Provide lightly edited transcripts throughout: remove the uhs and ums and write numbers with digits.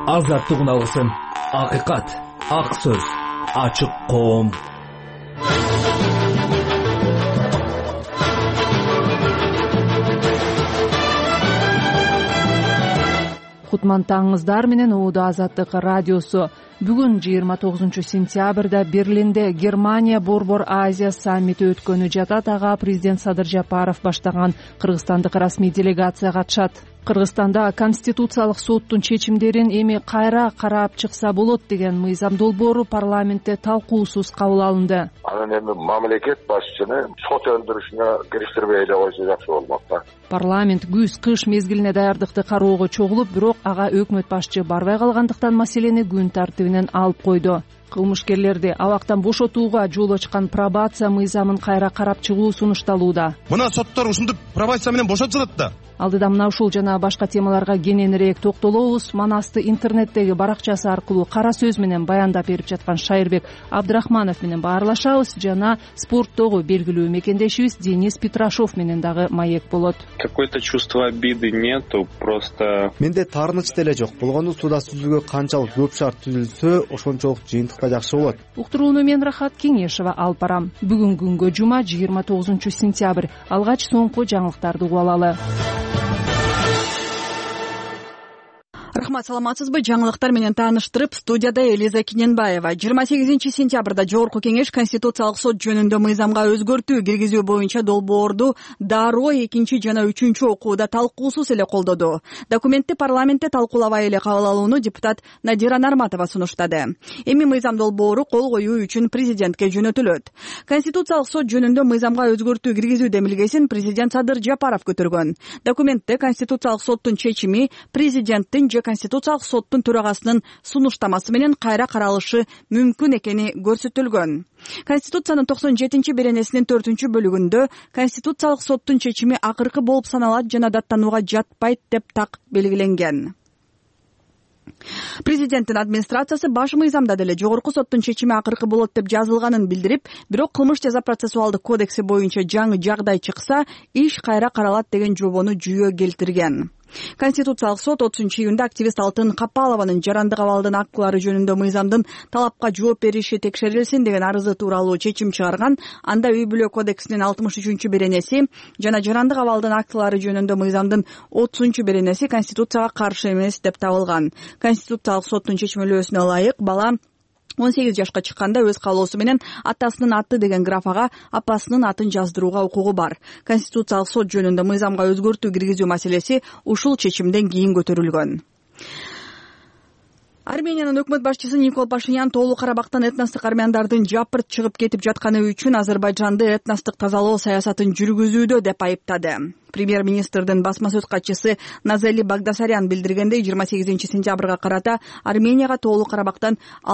Азаттык үналгысын, акыйкат, ак сөз, ачык коом. Кутмантаңыздар менен Оода Азаттык радиосу. Бүгүн 29 сентябрда Берлинде Германия Борбор Азия саммити өткөнү жатат. Ага президент Садыр Жапаров баштаган кыргызстандык расмий делегация катышат. Кыргызстанда Конституциялык соттун чечимдерин эми кайра карап чыкса болот деген мыйзам долбоору парламентте талкуусуз кабыл алынды. Анан эми мамлекет башчыны сот өндүрүшүнө кириштирбей эле койсо жакшы болмок да. Парламент күз-кыш мезгилине даярдыкты кароого чогулуп, бирок ага өкмөт башчы барбай калгандыктан маселени күн тартибинен алып койду. Кылмышкерлерди абактан бошотууга жол ачкан пробация мыйзамын кайра карап чыгуу сунушталууда. Мына соттор ушинтип пробация менен бошотулат да. Алдыда мына ушул жана башка темаларга кененирээк токтолобуз. Манасты интернеттеги баракчасы аркылуу кара сөз менен баяндап берип жаткан Шайырбек Абдрахманов менен баарлашабыз жана спорттогу белгилүү мекендешибиз Денис Петрашов менен дагы маек болот. Какое-то чувство обиды нету, просто менде таарыныч деле жок. Болгону суда сүзүүгө канчалык көп шарт түзүлсө, ошончолук жыйынтыкта жакшы болот. Уктурууну мен Рахат Кеңешева алып барам. Бүгүн күнгө жума 29 сентябрь. Алгач соңку жаңылыктарды угуп алалы. Рахмат, саламатсызбы? Жаңылыктар менен тааныштырып, студияда Элиза Кененбаева. 28 сентябрда Жогорку Кеңеш Конституциялык сот жөнүндө мыйзамга өзгөртүү киргизүү боюнча долбоорду дароо 2 жана 3 окууда талкуусуз эле колдоду. Документти парламентте талкуулабай эле кабыл алууну депутат Надира Нарматова сунуштады. Эми мыйзам долбоору кол коюу үчүн президентке жөнөтүлөт. Конституциялык сот жөнүндө мыйзамга өзгөртүү киргизүү демилгесин президент Садыр Жапаров көтөргөн. Документте Конституциялык соттун чечими президенттин же Конституциялык соттун төрагасынын сунуштамасы менен кайра каралышы мүмкүн экени көрсөтүлгөн. Конституциянын 97-беренесинин 4-бөлүгүндө Конституциялык соттун чечими акыркы болуп саналат жана даттанууга жатпайт деп так белгиленген. Президенттин администрациясы баш мыйзамда деле жогорку соттун чечими акыркы болот деп жазылганын билдирип, бирок кылмыш жаза процессуалдык кодекси боюнча жаңы жагдай чыкса, иш кайра каралат деген жобону жүйө келтирген. Конституциялык сот 30-июнда активист Алтын Капалованын жарандык абалдын актылары жөнүндө мыйзамдын талапка жооп бериши текшерилсин деген арызы тууралуу чечим чыгарган. Анда үй бүлө кодексинин 63-беренеси жана жарандык абалдын актылары жөнүндө мыйзамдын 30-беренеси Конституцияга каршы эмес деп табылган. Конституциялык соттун чечмелөөсүнө ылайык бала 18 жашка чыкканда өз каалоосу менен атасынын аты деген графага апасынын атын жаздырууга укугу бар. Конституциялык сот жөнүндө мыйзамга өзгөртүү киргизүү маселеси ушул чечимден кийин көтөрүлгөн. Армениянын өкмөт башчысы Никол Пашинян Тоолуу Карабактан этностук армяндардын жапырт чыгып кетип жатканы үчүн Азербайжанды этностук тазалоо саясатын жүргүзүүдө деп айыптады. Премьер-министрдин басма сөз катчысы Назели Багдасарян билдиргендей, 28 сентябрга карата Арменияга Тоолуу Карабактан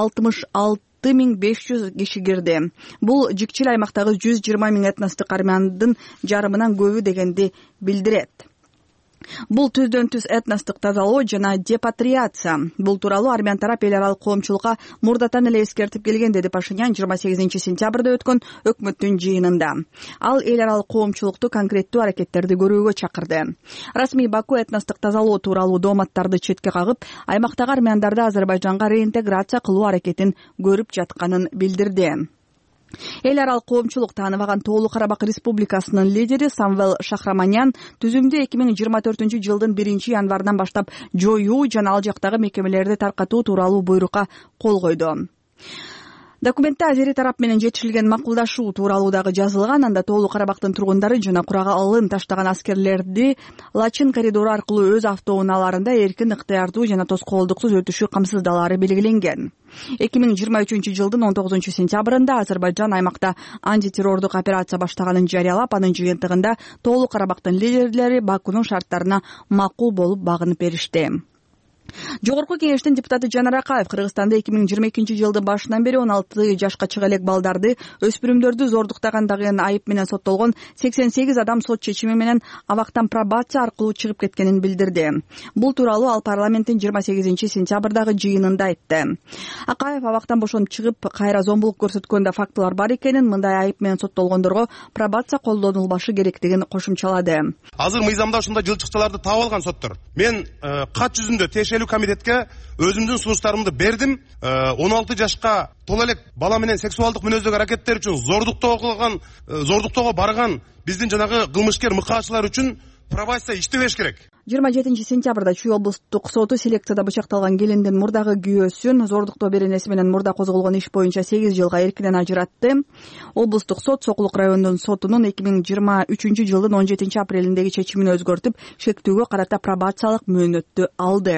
66,500 киши кирди. Бул жикчил аймактагы 120 000 этностук армяндын жарымынан көбү дегенди билдирет. Бул түздөн-түз этностук тазалоо жана депатриация. Бул тууралуу армян тарап эл аралык коомчулукка мурдатан эле эскертип келген, деди Пашинян 28 сентябрда өткөн өкмөттүн жыйынында. Ал эл аралык коомчулукту конкреттүү аракеттерди көрүүгө чакырды. Расмий Баку этностук тазалоо тууралуу дооматтарды четке кагып, аймактагы армяндарды Азербайжанга реинтеграция кылуу аракетин көрүп жатканын билдирди. Эл аралык коомчулук тааныбаган Тоолуу Карабак Республикасынын лидери Самвел Шахраманян түзүмдү 2024 жылдын 1-январынан баштап жоюу жана ал жактагы мекемелерди таркатуу тууралуу буйрукка кол койду. Документте азери тарап менен жетишилген макулдашуу тууралуу дагы жазылган. Анда Тоолуу Карабактын тургундары жана куралын таштаган аскерлерди Лачын коридору аркылуу өз автоунааларында эркин, ыктыярдуу жана тоскоолдуксуз өтүшү камсыздалаары белгиленген. 2023 жылдын 19 сентябрында Азербайжан аймакта антитеррордук операция баштаганын жарыялап, анын жыйынтыгында Тоолуу Карабактын лидерлери Бакунун шарттарына макул болуп багынып беришти. Жогорку Кеңештин депутаты Жанар Акаев Кыргызстанда 2022 жылдын башынан бери 16 жашка чыга элек балдарды, өспүрүмдөрдү зордуктагандагы айып менен соттолгон 88 адам сот чечими менен абактан пробация аркылуу чыгып кеткенин билдирди. Бул тууралуу ал парламенттин 28 сентябрдагы жыйынында айтты. Акаев абактан бошонуп чыгып, кайра зомбулук көрсөткөндө фактылар бар экенин, мындай айып менен соттолгондорго пробация колдонулбашы керектигин кошумчалады. Азыр мыйзамда ушундай жылчыкчаларды таап алган соттор. Мен кат жүзүндө тиешелүү комитетке өзүмдүн сунуштарымды бердим. 16 жашка тола элек бала менен сексуалдык мүнөздөгү аракеттер үчүн зордуктоого барган биздин жанагы кылмышкер мыкаачылар үчүн пробация иштебеш керек. 27 сентябрда Чүй облустук соту селекцияда бычакталган келиндин мурдагы күйөөсүн зордуктоо беренеси менен мурда козголгон иш боюнча 8 жылга эркинен ажыратты. Облустук сот Сокулук райондун сотунун 2023 жылдын 17 апрелиндеги чечимин өзгөртүп, шектүүгө карата пробациялык мөөнөттү алды.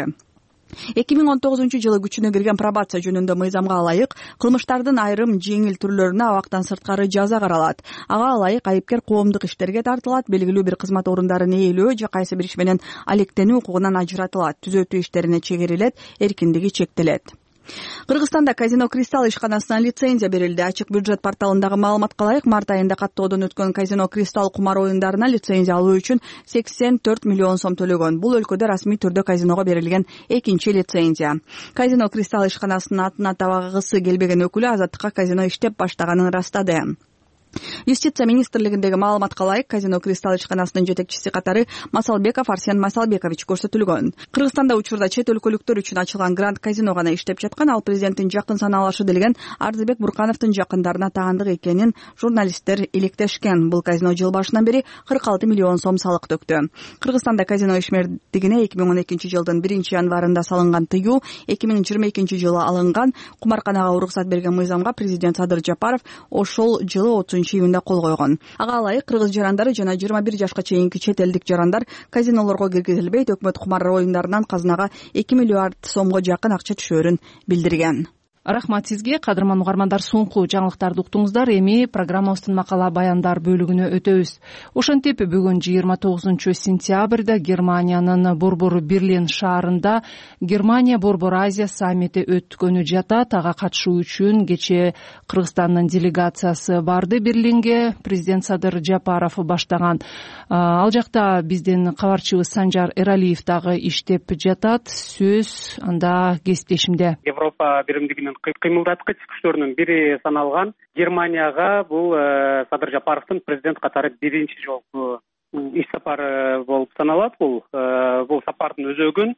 2019 жылы күчүнө кирген пробация жөнүндө мыйзамга ылайык кылмыштардын айрым жеңил түрлөрүнө абактан сырткары жаза каралат. Ага ылайык айыпкер коомдук иштерге тартылат, белгилүү бир кызмат орундарын ээлөө же кайсы бир иш менен алектенүү укугунан ажыратылат, түзөтүү иштерине чегерилет, эркиндиги чектелет. Кыргызстанда казино Кристалл ишканасына лицензия берилди. Ачык бюджет порталындагы маалыматка ылайык, март айында каттоодон өткөн казино Кристалл кумар оюндарына лицензия алуу үчүн 84 миллион сом төлөгөн. Бул өлкөдө расмий түрдө казиного берилген экинчи лицензия. Казино Кристалл ишканасынын атын атабагысы келбеген өкүлү Азаттыкка казино иштеп баштаганын ырастады. Юстиция министрлигиндеги маалыматка ылайык, казино Кристалл ишканасынын жетекчиси катары Масалбеков Арсен Масалбекович көрсөтүлгөн. Кыргызстанда учурда чет өлкөлүктөр үчүн ачылган Гранд казино гана иштеп жаткан, ал президенттин жакын саналашы делген Ардыбек Буркановдун жакындарына таандык экенин журналисттер иликтешкен. Бул казино жыл башынан бери 46 миллион сом салык төктү. Кыргызстанда казино ишмердигине 2012 жылдын 1 январында салынган тыюу 2022 жылы алынган. Кумарканага уруксат берген мыйзамга президент Садыр Жапаров ошол жылы июнда кол койгон. Ага ылайык кыргыз жарандары жана 21 жашка чейинки чет элдик жарандар казинолорго киргизилбейт, өкмөт кумар оюндарынан казынага 2 миллиард сомго жакын акча түшөөрүн билдирген. Рахмат сизге, кадырман угармандар. Соңку жаңылыктарды уктуңуздар. Эми программабыздын макала баяндар бөлүгүнө өтөбүз. Ошентип бүгүн 29 сентябрда Германиянын Борбор Берлин шаарында Германия Борбор Азия саммити өткөнү жатат. Ага катышуу үчүн кечээ Кыргызстандын делегациясы барды Берлинге. Президент Садыр Жапаров баштаган. Ал жакта биздин кабарчыбыз Санжар Эралиев дагы иштеп жатат. Сөз анда кесиптешимде. Европа биримдигинин кыймылдаткыч күчтөрүнүн бири саналган Германияга бул Садыр Жапаровдун президент катары биринчи жолку иш сапары болуп саналат. Бул сапардын өзөгүн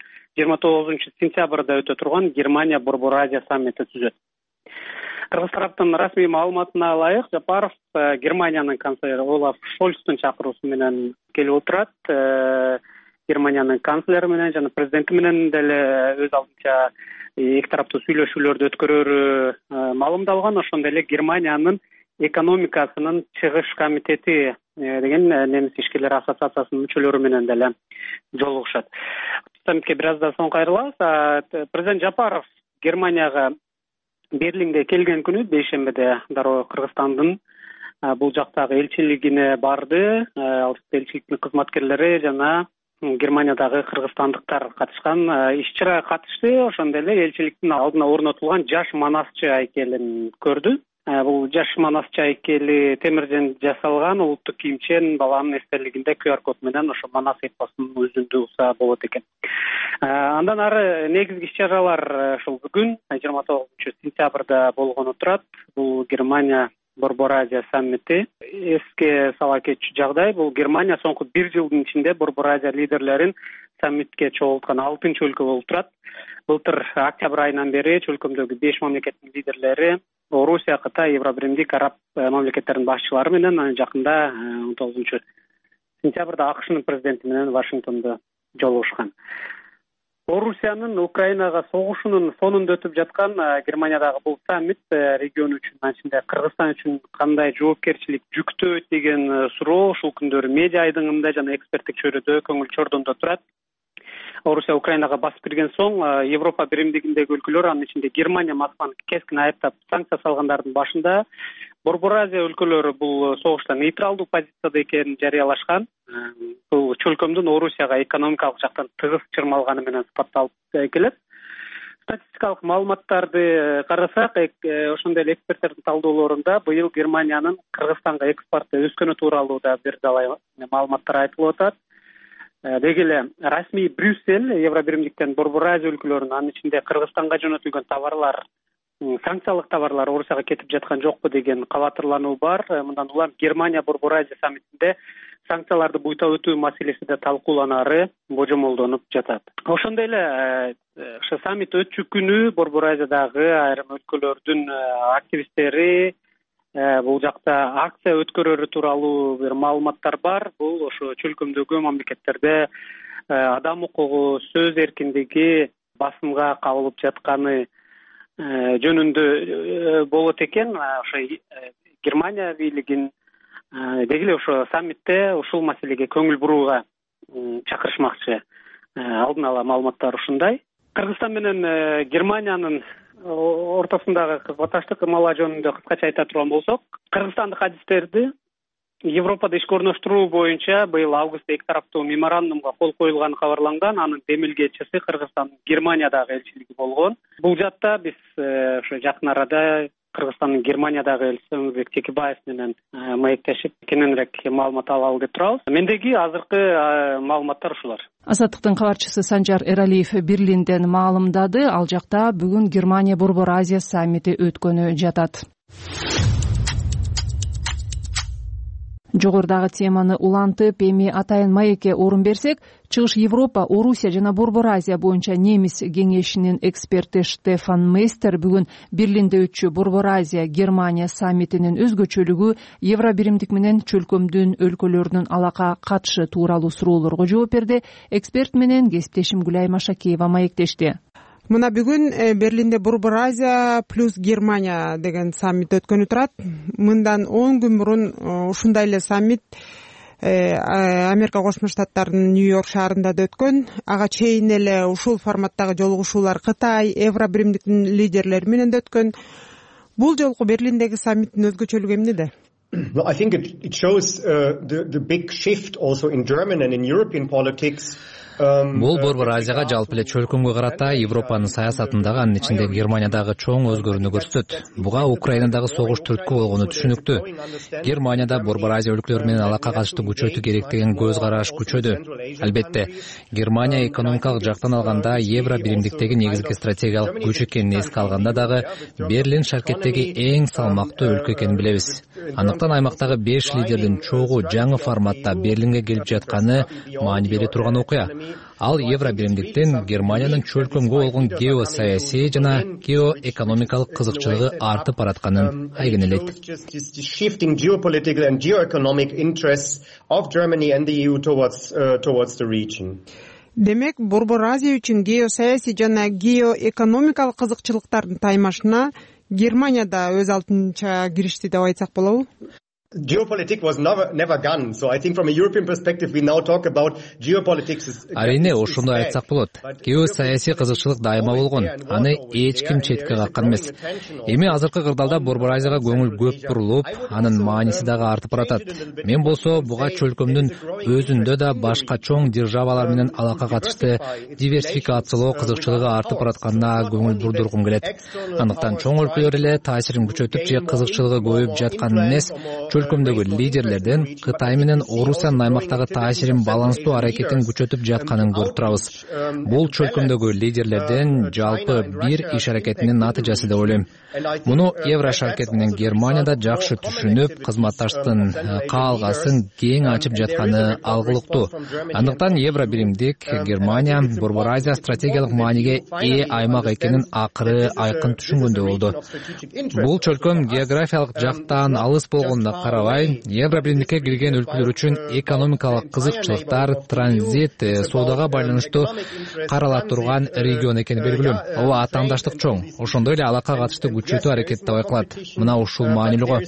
29 сентябрда өтө турган Германия Борбор Азия саммити түзөт. Кыргыз тараптын расмий маалыматына ылайык, Жапаров Германиянын канцлери Олаф Шольцтун чакыруусу менен келип отурат. Германиянын канцлери менен жана президенти менен деле өз алдынча эки тараптуу сүйлөшүүлөрдү өткөрөрү маалымдалган. Ошондой эле Германиянын экономикасынын чыгыш комитети деген немис ишкерлер ассоциациясынын мүчөлөрү менен деле жолугушат. Саммитке бир аздан соң кайрылабыз. Президент Жапаров Германияга Берлинге келген күнү бейшембиде дароо Кыргызстандын бул жактагы элчилигине барды. Ал элчиликтин кызматкерлери жана Германиядагы кыргызстандыктар катышкан иш-чарага катышты. Ошондой эле элчиликтин алдына орнотулган жаш манасчы айкелин көрдү. Бул жаш манасчы айкели темирден жасалган, улуттук кийимчен баланын эстелигинде QR код менен ошо манас эпосунун өзүндү улса болот экен. Андан ары негизги иш-чаралар ушул бүгүн 29 сентябрда болгону турат. Бул Германия Борбор Азия саммити. Эске сала кетчү жагдай, бул Германия соңку 1 жылдын ичинде Борбор Азия лидерлерин саммитке чогулткан 6-чы өлкө болуп турат. Былтыр октябрь айынан бери өлкөмдөгү 5 мамлекеттин лидерлери Орусия, Кытай, Евробиримдик, араб мамлекеттеринин башчылары менен жакында 19 сентябрда АКШнын президенти менен Вашингтондо жолугушкан. Орусиянын Украинага согушунун фонунда өтүп жаткан Германиядагы бул саммит регион үчүн, анчында Кыргызстан үчүн кандай жоопкерчилик жүктөйт деген суроо ушул күндөрү медиа айдыңында жана эксперттик чөйрөдө көңүл чордондо турат. Орусия Украинага басып кирген соң Европа биримдигиндеги өлкөлөр, анын ичинде Германия Москваны кескин айыптап санкция салгандардын башында Борбор Азия өлкөлөрү бул согушта нейтралдуу позицияда экенин жарыялашкан. Бул чөлкөмдүн Орусияга экономикалык жактан тыгыз чырмалганы менен сыпатталып келет. Статистикалык маалыматтарды карасак, ошондой эле эксперттердин талдоолорунда быйыл Германиянын Кыргызстанга экспорты өскөнү тууралуу да бир далай маалыматтар айтылып атат. Деги эле расмий Брюссель Евробиримдиктен Борбор Азия өлкөлөрүнүн, анын ичинде Кыргызстанга жөнөтүлгөн товарлар санкциялык товарлар Орусияга кетип жаткан жокпу деген кабатырлануу бар. Мындан улам Германия Борбор Азия саммитинде санкцияларды буйта өтүү маселеси да талкууланары божомолдонуп жатат. Ошондой эле ошо саммит өтчү күнү Борбор Азиядагы айрым өлкөлөрдүн активисттери бул жакта акция өткөрөрү тууралуу бир маалыматтар бар. Бул ошо чөлкөмдөгү мамлекеттерде адам укугу, сөз эркиндиги басымга кабылып жатканы жөнүндө болот экен. Ошо Германия бийлигин деги эле ошо саммитте ушул маселеге көңүл бурууга чакырышмакчы. Алдын ала маалыматтар ушундай. Кыргызстан менен Германиянын ортосундагы кызматташтык ымала жөнүндө кыскача айта турган болсок, кыргызстандык адистерди Европада ишке орноштуруу боюнча быйыл августта эки тараптуу меморандумга кол коюлганы кабарланган. Анын демилгечиси Кыргызстандын Германиядагы элчилиги болгон. Бул жатта биз ошо жакын арада Кыргызстандын Германиядагы элчиси Өмүрбек Текебаев менен маектешип кененирээк маалымат алалы деп турабыз. Мендеги азыркы маалыматтар ушулар. Азаттыктын кабарчысы Санжар Эралиев Берлинден маалымдады. Ал жакта бүгүн Германия Борбор Азия саммити өткөнү жатат. Жогорудагы теманы улантып, эми атайын маекке орун берсек, Чыгыш Европа, Орусия жана Борбор Азия боюнча немис кеңешинин эксперти Штефан Мейстер бүгүн Берлинде өтчү Борбор Азия Германия саммитинин өзгөчөлүгү Евробиримдик менен чөлкөмдүн өлкөлөрүнүн алака катышы тууралуу суроолорго жооп берди. Эксперт менен кесиптешим Гүлай Машакеева маектешти. Мына бүгүн Берлинде Борбор Азия плюс Германия деген саммит өткөнү турат. Мындан 10 күн мурун ушундай эле саммит Америка Кошмо Штаттарынын Нью-Йорк шаарында да өткөн. Ага чейин эле ушул форматтагы жолугушуулар Кытай, Евробиримдиктин лидерлери менен да өткөн. Бул жолку Берлиндеги саммиттин өзгөчөлүгү эмнеде? Well, I think it shows the big shift also in German and in European politics. Бул Борбор Азияга жалпы эле чөлкөмгө карата Европанын саясатындагы, анын ичинде Германиядагы чоң өзгөрүүнү көрсөтөт. Буга Украинадагы согуш түрткү болгону түшүнүктүү. Германияда Борбор Азия өлкөлөрү менен алака катышты күчөтүү керек деген көз караш күчөдү. Албетте, Германия экономикалык жактан алганда Евробиримдиктеги негизги стратегиялык күч экенин эске алганда дагы Берлин шаркеттеги эң салмактуу өлкө экенин билебиз. Андыктан аймактагы 5 лидердин чогуу жаңы форматта Берлинге келип жатканы маани бере турган окуя. Ал Евробиримдиктен Германиянын чөлкөмгө болгон геосаясий жана геоэкономикалык кызыкчылыгы артып баратканын айгинелейт. Демек, Борбор Азия үчүн геосаясий жана геоэкономикалык кызыкчылыктардын таймашына Германия да өз алдынча киришти деп айтсак болобу? Geopolitics was never gone. So I think from a European perspective we now talk about geopolitics. Арине ошондой айтсак болот. Геосаясий кызыкчылык дайыма болгон. Аны эч ким четке каккан эмес. Эми азыркы кырдаалда Борбор Азияга көңүл көп бурулуп, анын мааниси дагы артып баратат. Мен болсо буга чөлкөмдүн өзүндө да башка чоң державалар менен алака катышты диверсификациялоо кызыкчылыгы артып баратканына көңүл бурдургум келет. Андыктан чоң өлкөлөр эле таасирин күчөтүп же кызыкчылыгы көбөйүп жаткан эмес, чөлкөмдөгү лидерлерден Кытай менен Орусиянын аймактагы таасирин баланстуу аракетин күчөтүп жатканын көрүп турабыз. Бул чөлкөмдөгү лидерлерден жалпы бир иш аракетинин натыйжасы деп ойлойм. Муну Евро шаркет менен Германияда жакшы түшүнүп, кызматташтын каалгасын кең ачып жатканы алгылыктуу. Андыктан Евробиримдик Германия Борбор Азия стратегиялык мааниге ээ аймак экенин акыры айкын түшүнгөндөй болду. Бул чөлкөм географиялык жактан алыс болгонуна карабай, Евробиримдикке кирген өлкөлөр үчүн экономикалык кызыкчылыктар, транзит, соодага байланыштуу карала турган регион экени белгилүү. Ооба, атаандаштык чоң. Ошондой эле алака катышты күчөтүү аракети да байкалат. Мына ушул маанилүү.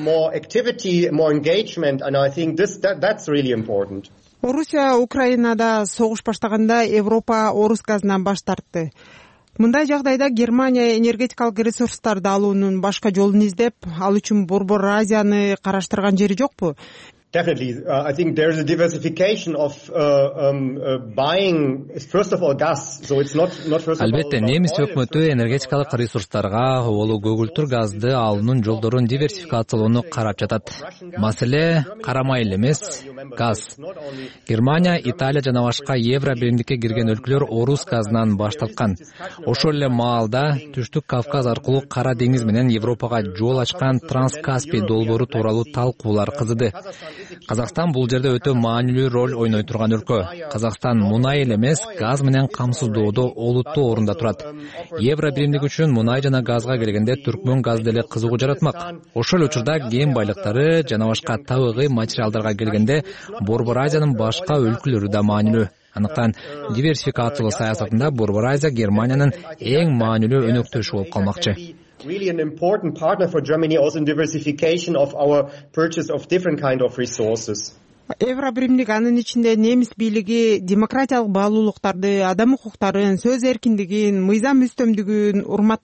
Орусия Украинада согуш баштаганда Европа Орус газынан баш тартты. Мындай жагдайда Германия энергетикалык ресурстарды алуунун башка жолун издеп, ал үчүн Борбор Азияны караштырган жери жокпу? Definitely. I think there is a diversification of buying, first of all, gas. So it's not first of all... Албетте, немис өкмөтү энергетикалык ресурстарга, боло көгүлтүр газды алуунун жолдорун диверсификациялоону карап жатат. Маселе карама эле эмес, газ. Германия, Италия жана башка Евро биримдикке кирген өлкөлөр орус газынан баш тарткан. Ошол эле маалда Түштүк Кавказ аркылуу Кара деңиз менен Европага жол ачкан Транскаспий долбоору тууралуу талкуулар кызыды. Казакстан бул жерде өтө маанилүү роль ойной турган өлкө. Казакстан мунай эле эмес, газ менен камсыздоодо олуттуу орунда турат. Евро биримдиги үчүн мунай жана газга келгенде түркмөн газ деле кызыгуу жаратмак. Ошол учурда кен байлыктары жана башка табигый материалдарга келгенде Борбор Азиянын башка өлкөлөрү да маанилүү. Андыктан диверсификациялоо саясатында Борбор Азия Германиянын эң маанилүү өнөктөшү болуп калмакчы. Really an important partner for Germany also in diversification of our purchase of different kind of resources. Евро биримдик анын ичинде немис бийлиги демократиялык баалуулуктарды, адам укуктарын, сөз эркиндигин, мыйзам үстөмдүгүн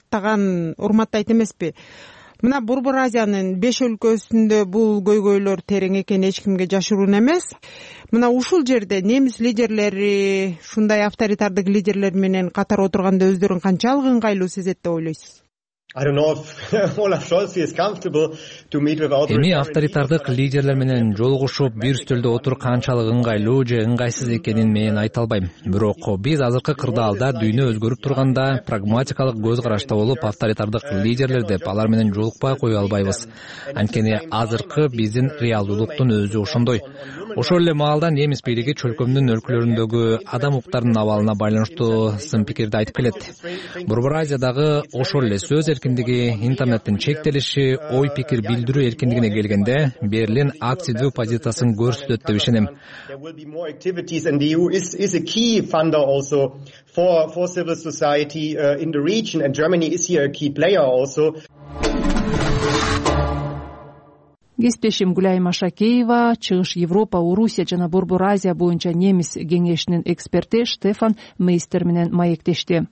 урматтайт эмеспи? Мына Борбор Азиянын 5 өлкөсүндө бул көйгөйлөр терең экени эч кимге жашыруун эмес. Мына ушул жерде немис лидерлери, ушундай авторитардык лидерлер менен катар отурганда өздөрүн канчалык ыңгайлуу сезет деп ойлойсуз? I don't know if Olaf Scholz feels comfortable to meet with authorities. Эми авторитардык лидерлер менен жолугушуп, бир үстөлдө отуруп канчалык ыңгайлуу же ыңгайсыз экенин мен айта албайм. Бирок биз азыркы кырдаалда дүйнө өзгөрүп турганда прагматикалык көз карашта болуп, авторитардык лидерлер деп алар менен жолукпай кое албайбыз. Анткени азыркы биздин реалдуулуктун өзү ошондой. Ошол эле маалда немис бийлиги чөлкөмдүн өлкөлөрүндөгү адам укуктарынын абалына байланыштуу сын пикирди айтып келет. Борбор Азиядагы ошол эле сөз эркиндиги, интернеттин чектелиши, ой пикир билдирүү эркиндигине келгенде Берлин активдүү позициясын көрсөтөт деп ишенем. There will be more activities and the EU is a key funder also for civil society in the region, and Germany is here a key player also. Кесиптешим Гүлайым Ашакеева, Чыгыш Европа, Орусия жана Борбор Азия боюнча немис кеңешинин эксперти Штефан Мейстер менен маектешти.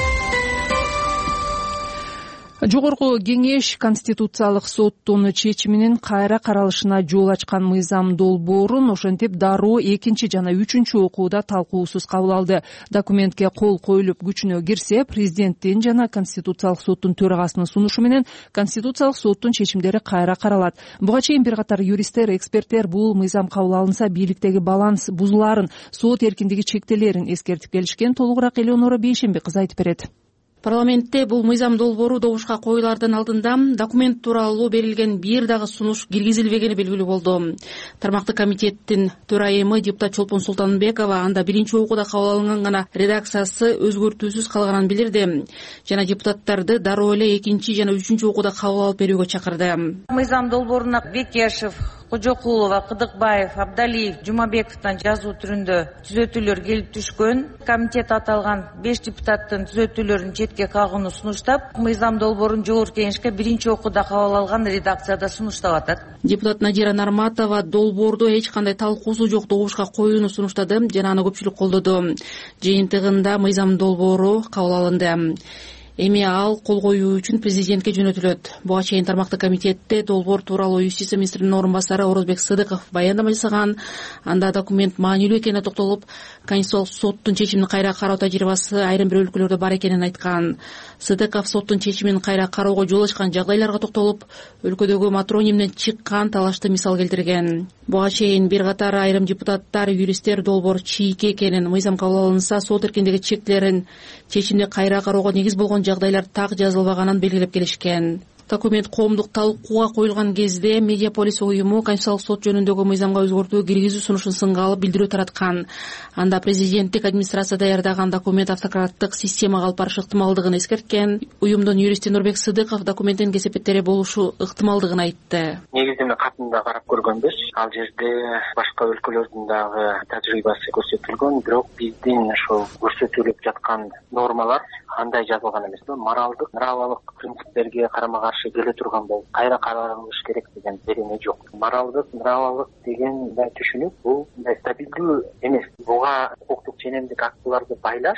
Жогорку кеңеш Конституциялык соттун чечиминин кайра каралышына жол ачкан мыйзам долбоорун ошентип дароо 2 жана 3 окууда талкуусуз кабыл алды. Документке кол коюлуп күчүнө кирсе, президенттин жана Конституциялык соттун төрагасынын сунушу менен Конституциялык соттун чечимдери кайра каралат. Буга чейин бир катар юристтер, эксперттер бул мыйзам кабыл алынса бийликтеги баланс бузуларын, сот эркиндиги чектелерин эскертип келишкен. Толугураак Элеонора Бейшемби кыз айтып берет. Парламентте бул мыйзам долбоору добушка коюлардан алдында документ тууралуу берилген бир дагы сунуш киргизилбегени белгилүү болду. Тармактык комитеттин төрайымы депутат Чолпон Султанбекова анда биринчи окууда кабыл алынган гана редакциясы өзгөртүүсүз калганын билдирди жана депутаттарды дароо эле 2 жана 3 окууда кабыл алып берүүгө чакырды. Мыйзам долбооруна Бекешев, Кожокулова, Кыдыкбаев, Абдалиев, Жумабековдон жазуу түрүндө түзөтүүлөр келип түшкөн. Комитет аталган 5 депутаттын түзөтүүлөрүн четке кагууну сунуштап, мыйзам долбоорун жогорку кеңешке биринчи окууда кабыл алган редакцияда сунуштап атат. Депутат Надира Нарматова долбоорду эч кандай талкуусу жок добушка коюуну сунуштады жана аны көпчүлүк колдоду. Жыйынтыгында мыйзам долбоору кабыл алынды. Эми ал кол коюу үчүн президентке жөнөтүлөт. Буга чейин тармактык комитетте долбоор тууралуу юстиция министринин орун басары Орозбек Сыдыков баяндама жасаган. Анда документ маанилүү экенине токтолуп, Конституциялык соттун чечимин кайра кароо тажрыйбасы айрым бир өлкөлөрдө бар экенин айткан. Сыдыков соттун чечимин кайра кароого жол ачкан жагдайларга токтолуп, өлкөдөгү матронимден чыккан талашты мисал келтирген. Буга чейин бир катар айрым депутаттар, юристтер долбоор чийки экенин, мыйзам кабыл алынса сот эркиндиги чектелерин чечимди кайра кароого негиз болгон жагдайлар так жазылбаганын белгилеп келишкен. Документ коомдук талкууга коюлган кезде Медиаполис уюму Конституциялык сот жөнүндөгү мыйзамга өзгөртүү киргизүү сунушун сынга алып билдирүү тараткан. Анда президенттик администрация даярдаган документ автократтык системага алып барышы ыктымалдыгын эскерткен. Уюмдун юристи Нурбек Сыдыков документтин кесепеттери болушу ыктымалдыгын айтты. Негиздеме катында карап көргөнбүз. Ал жерде башка өлкөлөрдүн дагы тажрыйбасы көрсөтүлгөн, бирок биздин ошол көрсөтүлүп жаткан нормалар андай жазылган эмес. Моралдык, нравалык принциптерге карама каршы келе турган болуп, кайра каралыш керек деген берене жок. Моралдык, нравалык деген түшүнүк бул стабилдүү эмес. Буга укуктук ченемдик актыларды байлаш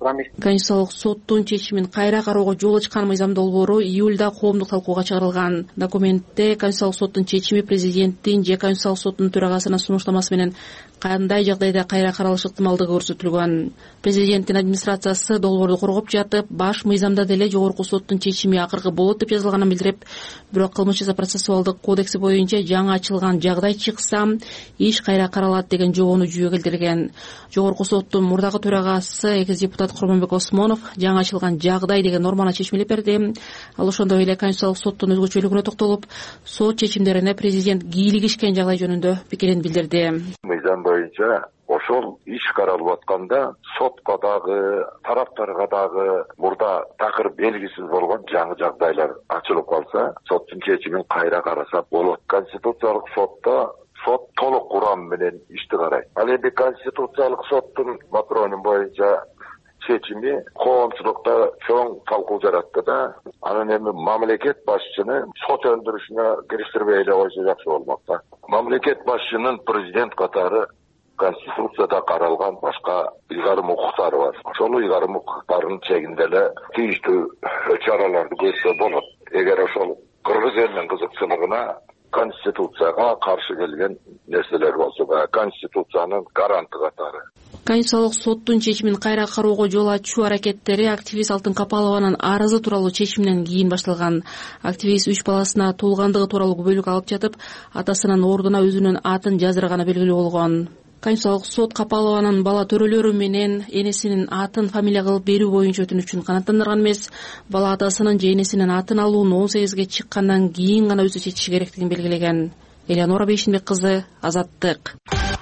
турам. Конституциялык соттун чечимин кайра кароого жол ачкан мыйзам долбоору июлда коомдук талкууга чыгарылган. Документте Конституциялык соттун чечими президенттин же Конституциялык соттун төрагасынын сунуштамасы менен кандай жагдайда кайра каралышы ыктымалдыгы көрсөтүлгөн. Президенттин администрациясы долбоорду коргоп жатып, баш мыйзамда деле жогорку соттун чечими акыркы болот деп жазылганын билдирип, бирок кылмыш жаза процессуалдык кодекси боюнча жаңы ачылган жагдай чыкса, иш кайра каралат деген жобону жүйө келтирген. Жогорку соттун мурдагы төрагасы экс депутат Курманбек Осмонов жаңы ачылган жагдай деген норманы чечмелеп берди. Ал ошондой эле Конституциялык соттун өзгөчөлүгүнө токтолуп, сот чечимдерине президент кийлигишкен жагдай жөнүндө пикирин билдирди. Мыйзам боюнча ошол иш каралып атканда сотко дагы, тараптарга дагы мурда такыр белгисиз болгон жаңы жагдайлар ачылып калса, соттун чечимин кайра караса болот. Конституциялык сотто сот толук курам менен ишти карайт. Ал эми Конституциялык соттун патронун боюнча чечими коомчулукта чоң талкуу жаратты да. Анан эми мамлекет башчыны сот өндүрүшүнө кириштирбей эле койсо жакшы болмок да. Мамлекет башчынын президент катары Конституцияда каралган башка ыйгарым укуктары бар. Ошол ыйгарым укуктарынын чегинде эле тийиштүү чараларды көрсө болот. Эгер ошол кыргыз элинин кызыкчылыгына Конституцияга каршы келген нерселер болсо да, Конституциянын гаранты катары. Конституциялык соттун чечимин кайра кароого жол ачуу аракеттери активист Алтын Капалованын арызы тууралуу чечиминен кийин башталган. Активист 3 баласына туулгандыгы тууралуу күбөлүк алып жатып, атасынын ордуна өзүнүн атын жаздырганы белгилүү болгон. Конституциялык сот Капалованын бала төрөлөрү менен энесинин атын фамилия кылып берүү боюнча өтүнүчүн канааттандырган эмес, бала атасынын же энесинин атын алууну 18ге чыккандан кийин гана өзү чечиши керектигин белгилеген. Элеонора Бейшинбек кызы, Азаттык.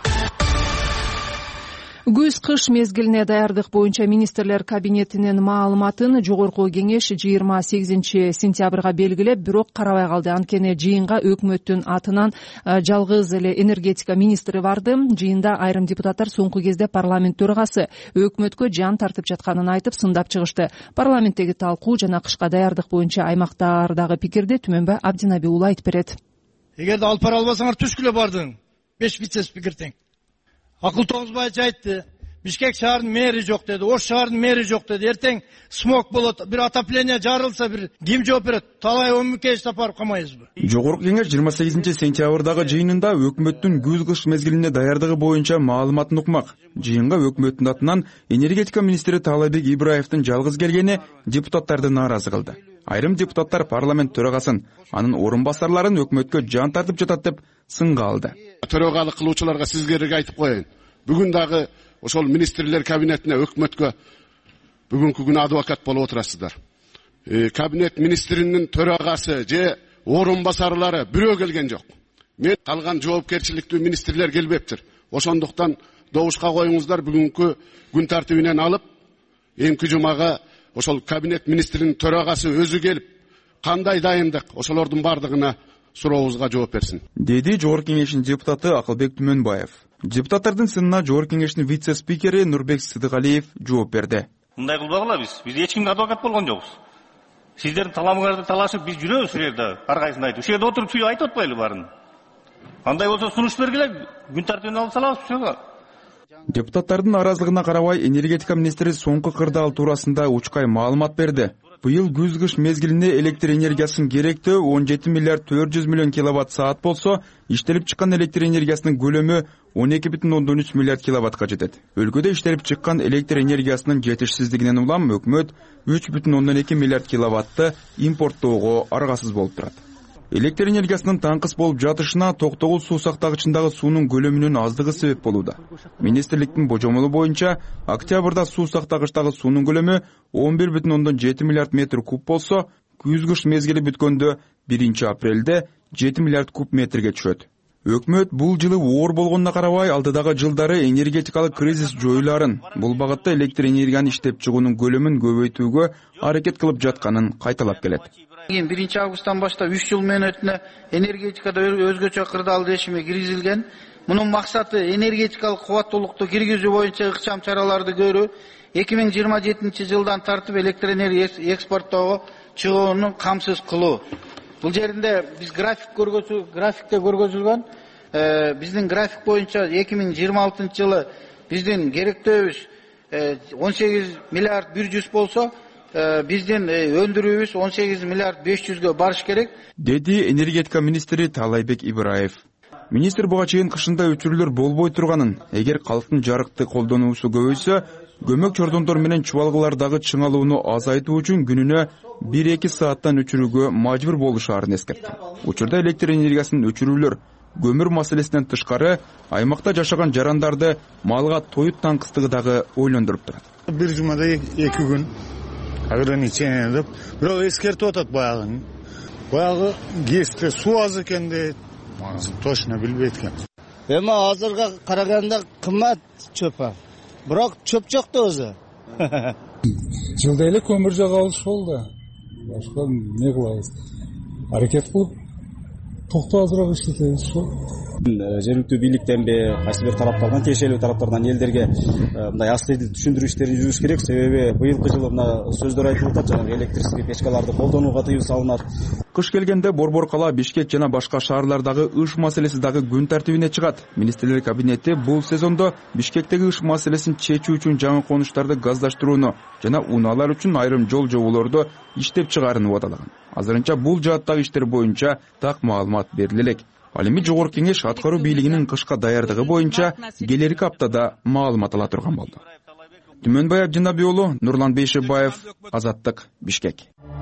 Күз-кыш мезгилине даярдык боюнча министрлер кабинетинин маалыматын жогорку кеңеш 28 сентябрга белгилеп, бирок карабай калды. Анткени жыйынга өкмөттүн атынан жалгыз эле энергетика министри барды. Жыйында айрым депутаттар соңку кезде парламент төрагасы өкмөткө жан тартып жатканын айтып сындап чыгышты. Парламенттеги талкуу жана кышка даярдык боюнча аймактардагы пикирди Түмөнбай Абдинаби уулу айтып берет. Эгерде алып бара албасаңар түшкүлө бардың. 5 вице-спикер тең. Акыл Тоғызбаев айтты. Бишкек шаарынын мэри жок деди, Ош шаарынын мэри жок деди. Эртең смог болот, бир отопление жарылса, бир ким жооп берет? Талай 10 миңге сапарып камайбызбы? Жогорку кеңеш 28 сентябрдагы жыйынында өкмөттүн күз-кыш мезгилине даярдыгы боюнча маалыматын укмак. Жыйынга өкмөттүн атынан энергетика министри Таалайбек Ибраевдин жалгыз келгени депутаттарды нааразы кылды. Айрым депутаттар парламент төрагасын, анын орун басарларын өкмөткө жан тартып жатат деп сынга алды. Төрагалык кылуучуларга сизге айтып коеюн. Бүгүн дагы ошол министрлер кабинетине өкмөткө бүгүнкү күнү адвокат болуп отурасыздар. Кабинет министринин төрагасы же орун басарлары бирөө келген жок. Мен калган жоопкерчиликтүү министрлер келбептир. Ошондуктан добушка коюңуздар, бүгүнкү күн тартибинен алып, эмки жумага ошол кабинет министринин төрагасы өзү келип, кандай дайындык ошолордун бардыгына сурообузга жооп берсин, деди жогорку кеңештин депутаты Акылбек Түмөнбаев. Депутаттардын сынына жогорку кеңештин вице-спикери Нурбек Сыдыгалиев жооп берди. Мындай кылбагыла биз эч кимге адвокат болгон жокпуз. Сиздердин таламыңарды талашып биз жүрөбүз ушул жерде, ар кайсын айтып. Ушул жерде отуруп сүйлөп айтып атпайлы баарын. Андай болсо сунуш бергиле, күн тартибине алып салабыз ушуга. Депутаттардын наразылыгына карабай, энергетика министри соңку кырдаал туурасында учкай маалымат берди. Быйыл күз-кыш мезгилинде электр энергиясынын керектөө 17 миллиард 400 миллион киловатт саат болсо, иштелип чыккан электр энергиясынын көлөмү 12,3 миллиард киловаттка жетет. Өлкөдө иштелип чыккан электр энергиясынын жетишсиздигинен улам өкмөт 3,2 миллиард киловатты импорттоого аргасыз болуп турат. Электр энергиясынын таңкыс болуп жатышына Токтогул суу сактагычындагы суунун көлөмүнүн аздыгы себеп болууда. Министрликтин божомолу боюнча, октябрда суу сактагычтагы суунун көлөмү 11,7 миллиард метр куб болсо, күз-кыш мезгили бүткөндө 1 апрелде 7 миллиард куб метрге түшөт. Өкмөт бул жылы оор болгонуна карабай, алдыдагы жылдары энергетикалык кризис жоюларын, бул багытта электр энергияны иштеп чыгуунун көлөмүн көбөйтүүгө аракет кылып жатканын кайталап келет. 1 августтан баштап 3 жыл мөөнөтүнө энергетикада өзгөчө кырдаал решими киргизилген. Мунун максаты энергетикалык кубаттуулукту киргизүү боюнча ыкчам чараларды көрүү, 2027 жылдан тартып электр энергия экспорттоого чыгууну камсыз кылуу. Бул жеринде биз графикте көргөзүлгөн. Биздин график боюнча 2026 жылы биздин керектөөбүз 18 миллиард 100 болсо биздин өндүрүүбүз 18 миллиард 500гө барыш керек, деди энергетика министри Таалайбек Ибраев. Министр буга чейин кышында өчүрүүлөр болбой турганын, эгер калктын жарыкты колдонуусу көбөйсө, көмөк чордондор менен чубалгылардагы чыңалууну азайтуу үчүн күнүнө 1-2 сааттан өчүрүүгө мажбур болушаарын эскертти. Учурда электр энергиясын өчүрүүлөр көмүр маселесинен тышкары аймакта жашаган жарандарды малга тоют таңкыстыгы дагы ойлондуруп турат. Бир жумада 2 күн ограничение деп, бирок эскертип атат баягы ГЭСте суу аз экен дейт. Точно билбейт экен. Эми азырга караганда кымбат чөп, бирок чөп жок да өзү. Жылда эле көмүр жагабыз болду. Башка эмне кылабыз? Аракет кылып токтоозураак иштетебиз ошо. Жергиликтүү бийликтенби, кайсы бир тараптардан, тиешелүү тараптардан элдерге мындай аслый түшүндүрүү иштерин жүргүш керек. Себеби быйылкы жылы мына сөздөр айтылып атат, жанагы электрический печкаларды колдонууга тыюу салынат. Кыш келгенде Борбор кала, Бишкек жана башка шаарлардагы ыш маселеси дагы күн тартибине чыгат. Министрлер кабинети бул сезондо Бишкектеги ыш маселесин чечүү үчүн жаңы конуштарды газдаштырууну жана унаалар үчүн айрым жол жоболорду иштеп чыгарын убадалаган. Азырынча бул жааттагы иштер боюнча так маалымат бериле элек. Ал эми жогорку кеңеш аткаруу бийлигинин кышка даярдыгы боюнча келерки аптада маалымат ала турган болду. Түмөнбай Абдинабий уулу, Нурлан Бейшебаев, Азаттык, Бишкек.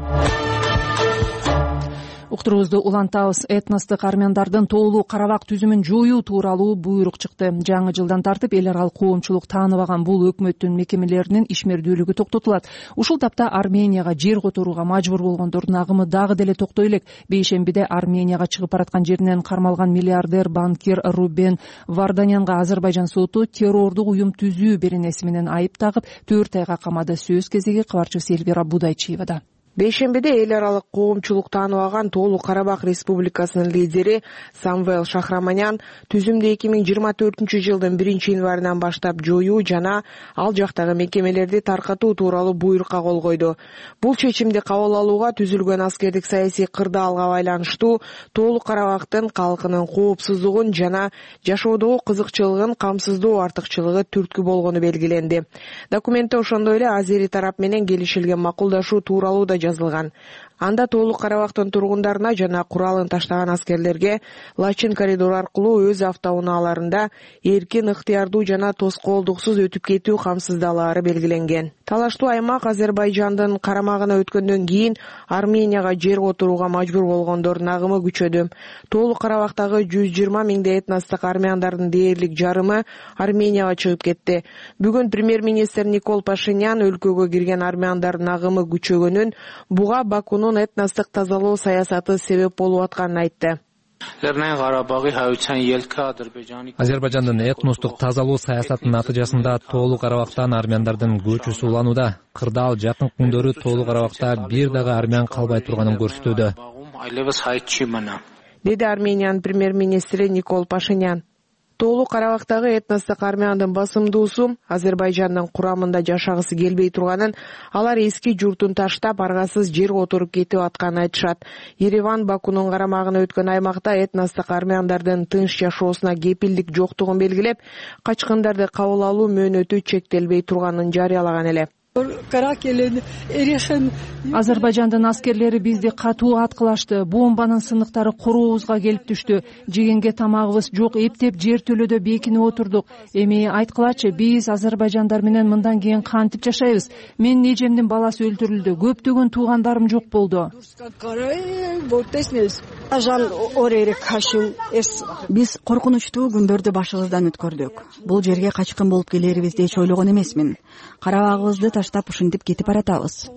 Уктуруубузду улантабыз. Этностук армяндардын тоолуу Карабак түзүмүн жоюу тууралуу буйрук чыкты. Жаңы жылдан тартып эл аралык коомчулук тааныбаган бул өкмөттүн мекемелеринин ишмердүүлүгү токтотулат. Ушул тапта Арменияга жер которууга мажбур болгондордун агымы дагы деле токтой элек. Бейшембиде Арменияга чыгып бараткан жеринен кармалган миллиардер банкир Рубен Варданянга Азербайжан соту террордук уюм түзүү беренеси менен айып тагып 4 айга камады. Сөз кезеги кабарчыбыз Элвира Будайчиевада. Бейшембиде эл аралык коомчулук тааныбаган Тоолуу Карабак Республикасынын лидери Самвел Шахраманян түзүмдү 2024-жылдын 1-январынан баштап жоюу жана ал жактагы мекемелерди таркатуу тууралуу буйрукка кол койду. Бул чечимди кабыл алууга түзүлгөн аскердик саясий кырдаалга байланыштуу Тоолуу Карабактын калкынын коопсуздугун жана жашоодогу кызыкчылыгын камсыздоо артыкчылыгы түрткү болгону белгиленди. Документте ошондой эле азери тарап менен келишилген макулдашуу тууралуу да жазылган. Анда Тоолуу Карабактын тургундарына жана куралын таштаган аскерлерге Лачин коридору аркылуу өз автоунааларында эркин, ыктыярдуу жана тоскоолдуксуз өтүп кетүү камсыздалаары белгиленген. Талаштуу аймак Азербайжандын карамагына өткөндөн кийин Арменияга жер которууга мажбур болгондордун агымы күчөдү. Тоолуу Карабактагы 120 миңдей этностук армяндардын дээрлик жарымы Арменияга чыгып кетти. Бүгүн премьер-министр Никол Пашинян өлкөгө кирген армяндардын агымы күчөгөнүн, буга Бакунун этностук тазалоо саясаты себеп болуп атканын айтты. Азербайжандын этностук тазалоо саясатынын натыйжасында Тоолуу Карабактан армяндардын көчүсү уланууда. Кырдаал жакын күндөрү Тоолуу Карабакта бир дагы армян калбай турганын көрсөтүүдө, деди Армениянын премьер-министри Никол Пашинян. Тоолуу Карабактагы этностук армяндын басымдуусу Азербайжандын курамында жашагысы келбей турганын, алар эски журтун таштап аргасыз жер которуп кетип атканын айтышат. Ереван Бакунун карамагына өткөн аймакта этностук армяндардын тынч жашоосуна кепилдик жоктугун белгилеп, качкындарды кабыл алуу мөөнөтү чектелбей турганын жарыялаган эле. Азербайжандын аскерлери бизди катуу аткылашты. Бомбанын сыныктары корообузга келип түштү. Жегенге тамагыбыз жок, эптеп жер төлөдө бекинип отурдук. Эми айткылачы, биз азербайжандар менен мындан кийин кантип жашайбыз? Менин эжемдин баласы өлтүрүлдү. Көптөгөн туугандарым жок болду. Биз коркунучтуу күндөрдү башыбыздан өткөрдүк. Бул жерге качкын болуп келерибизди эч ойлогон эмесмин. Карабагыбызды таштап ушинтип кетип баратабыз.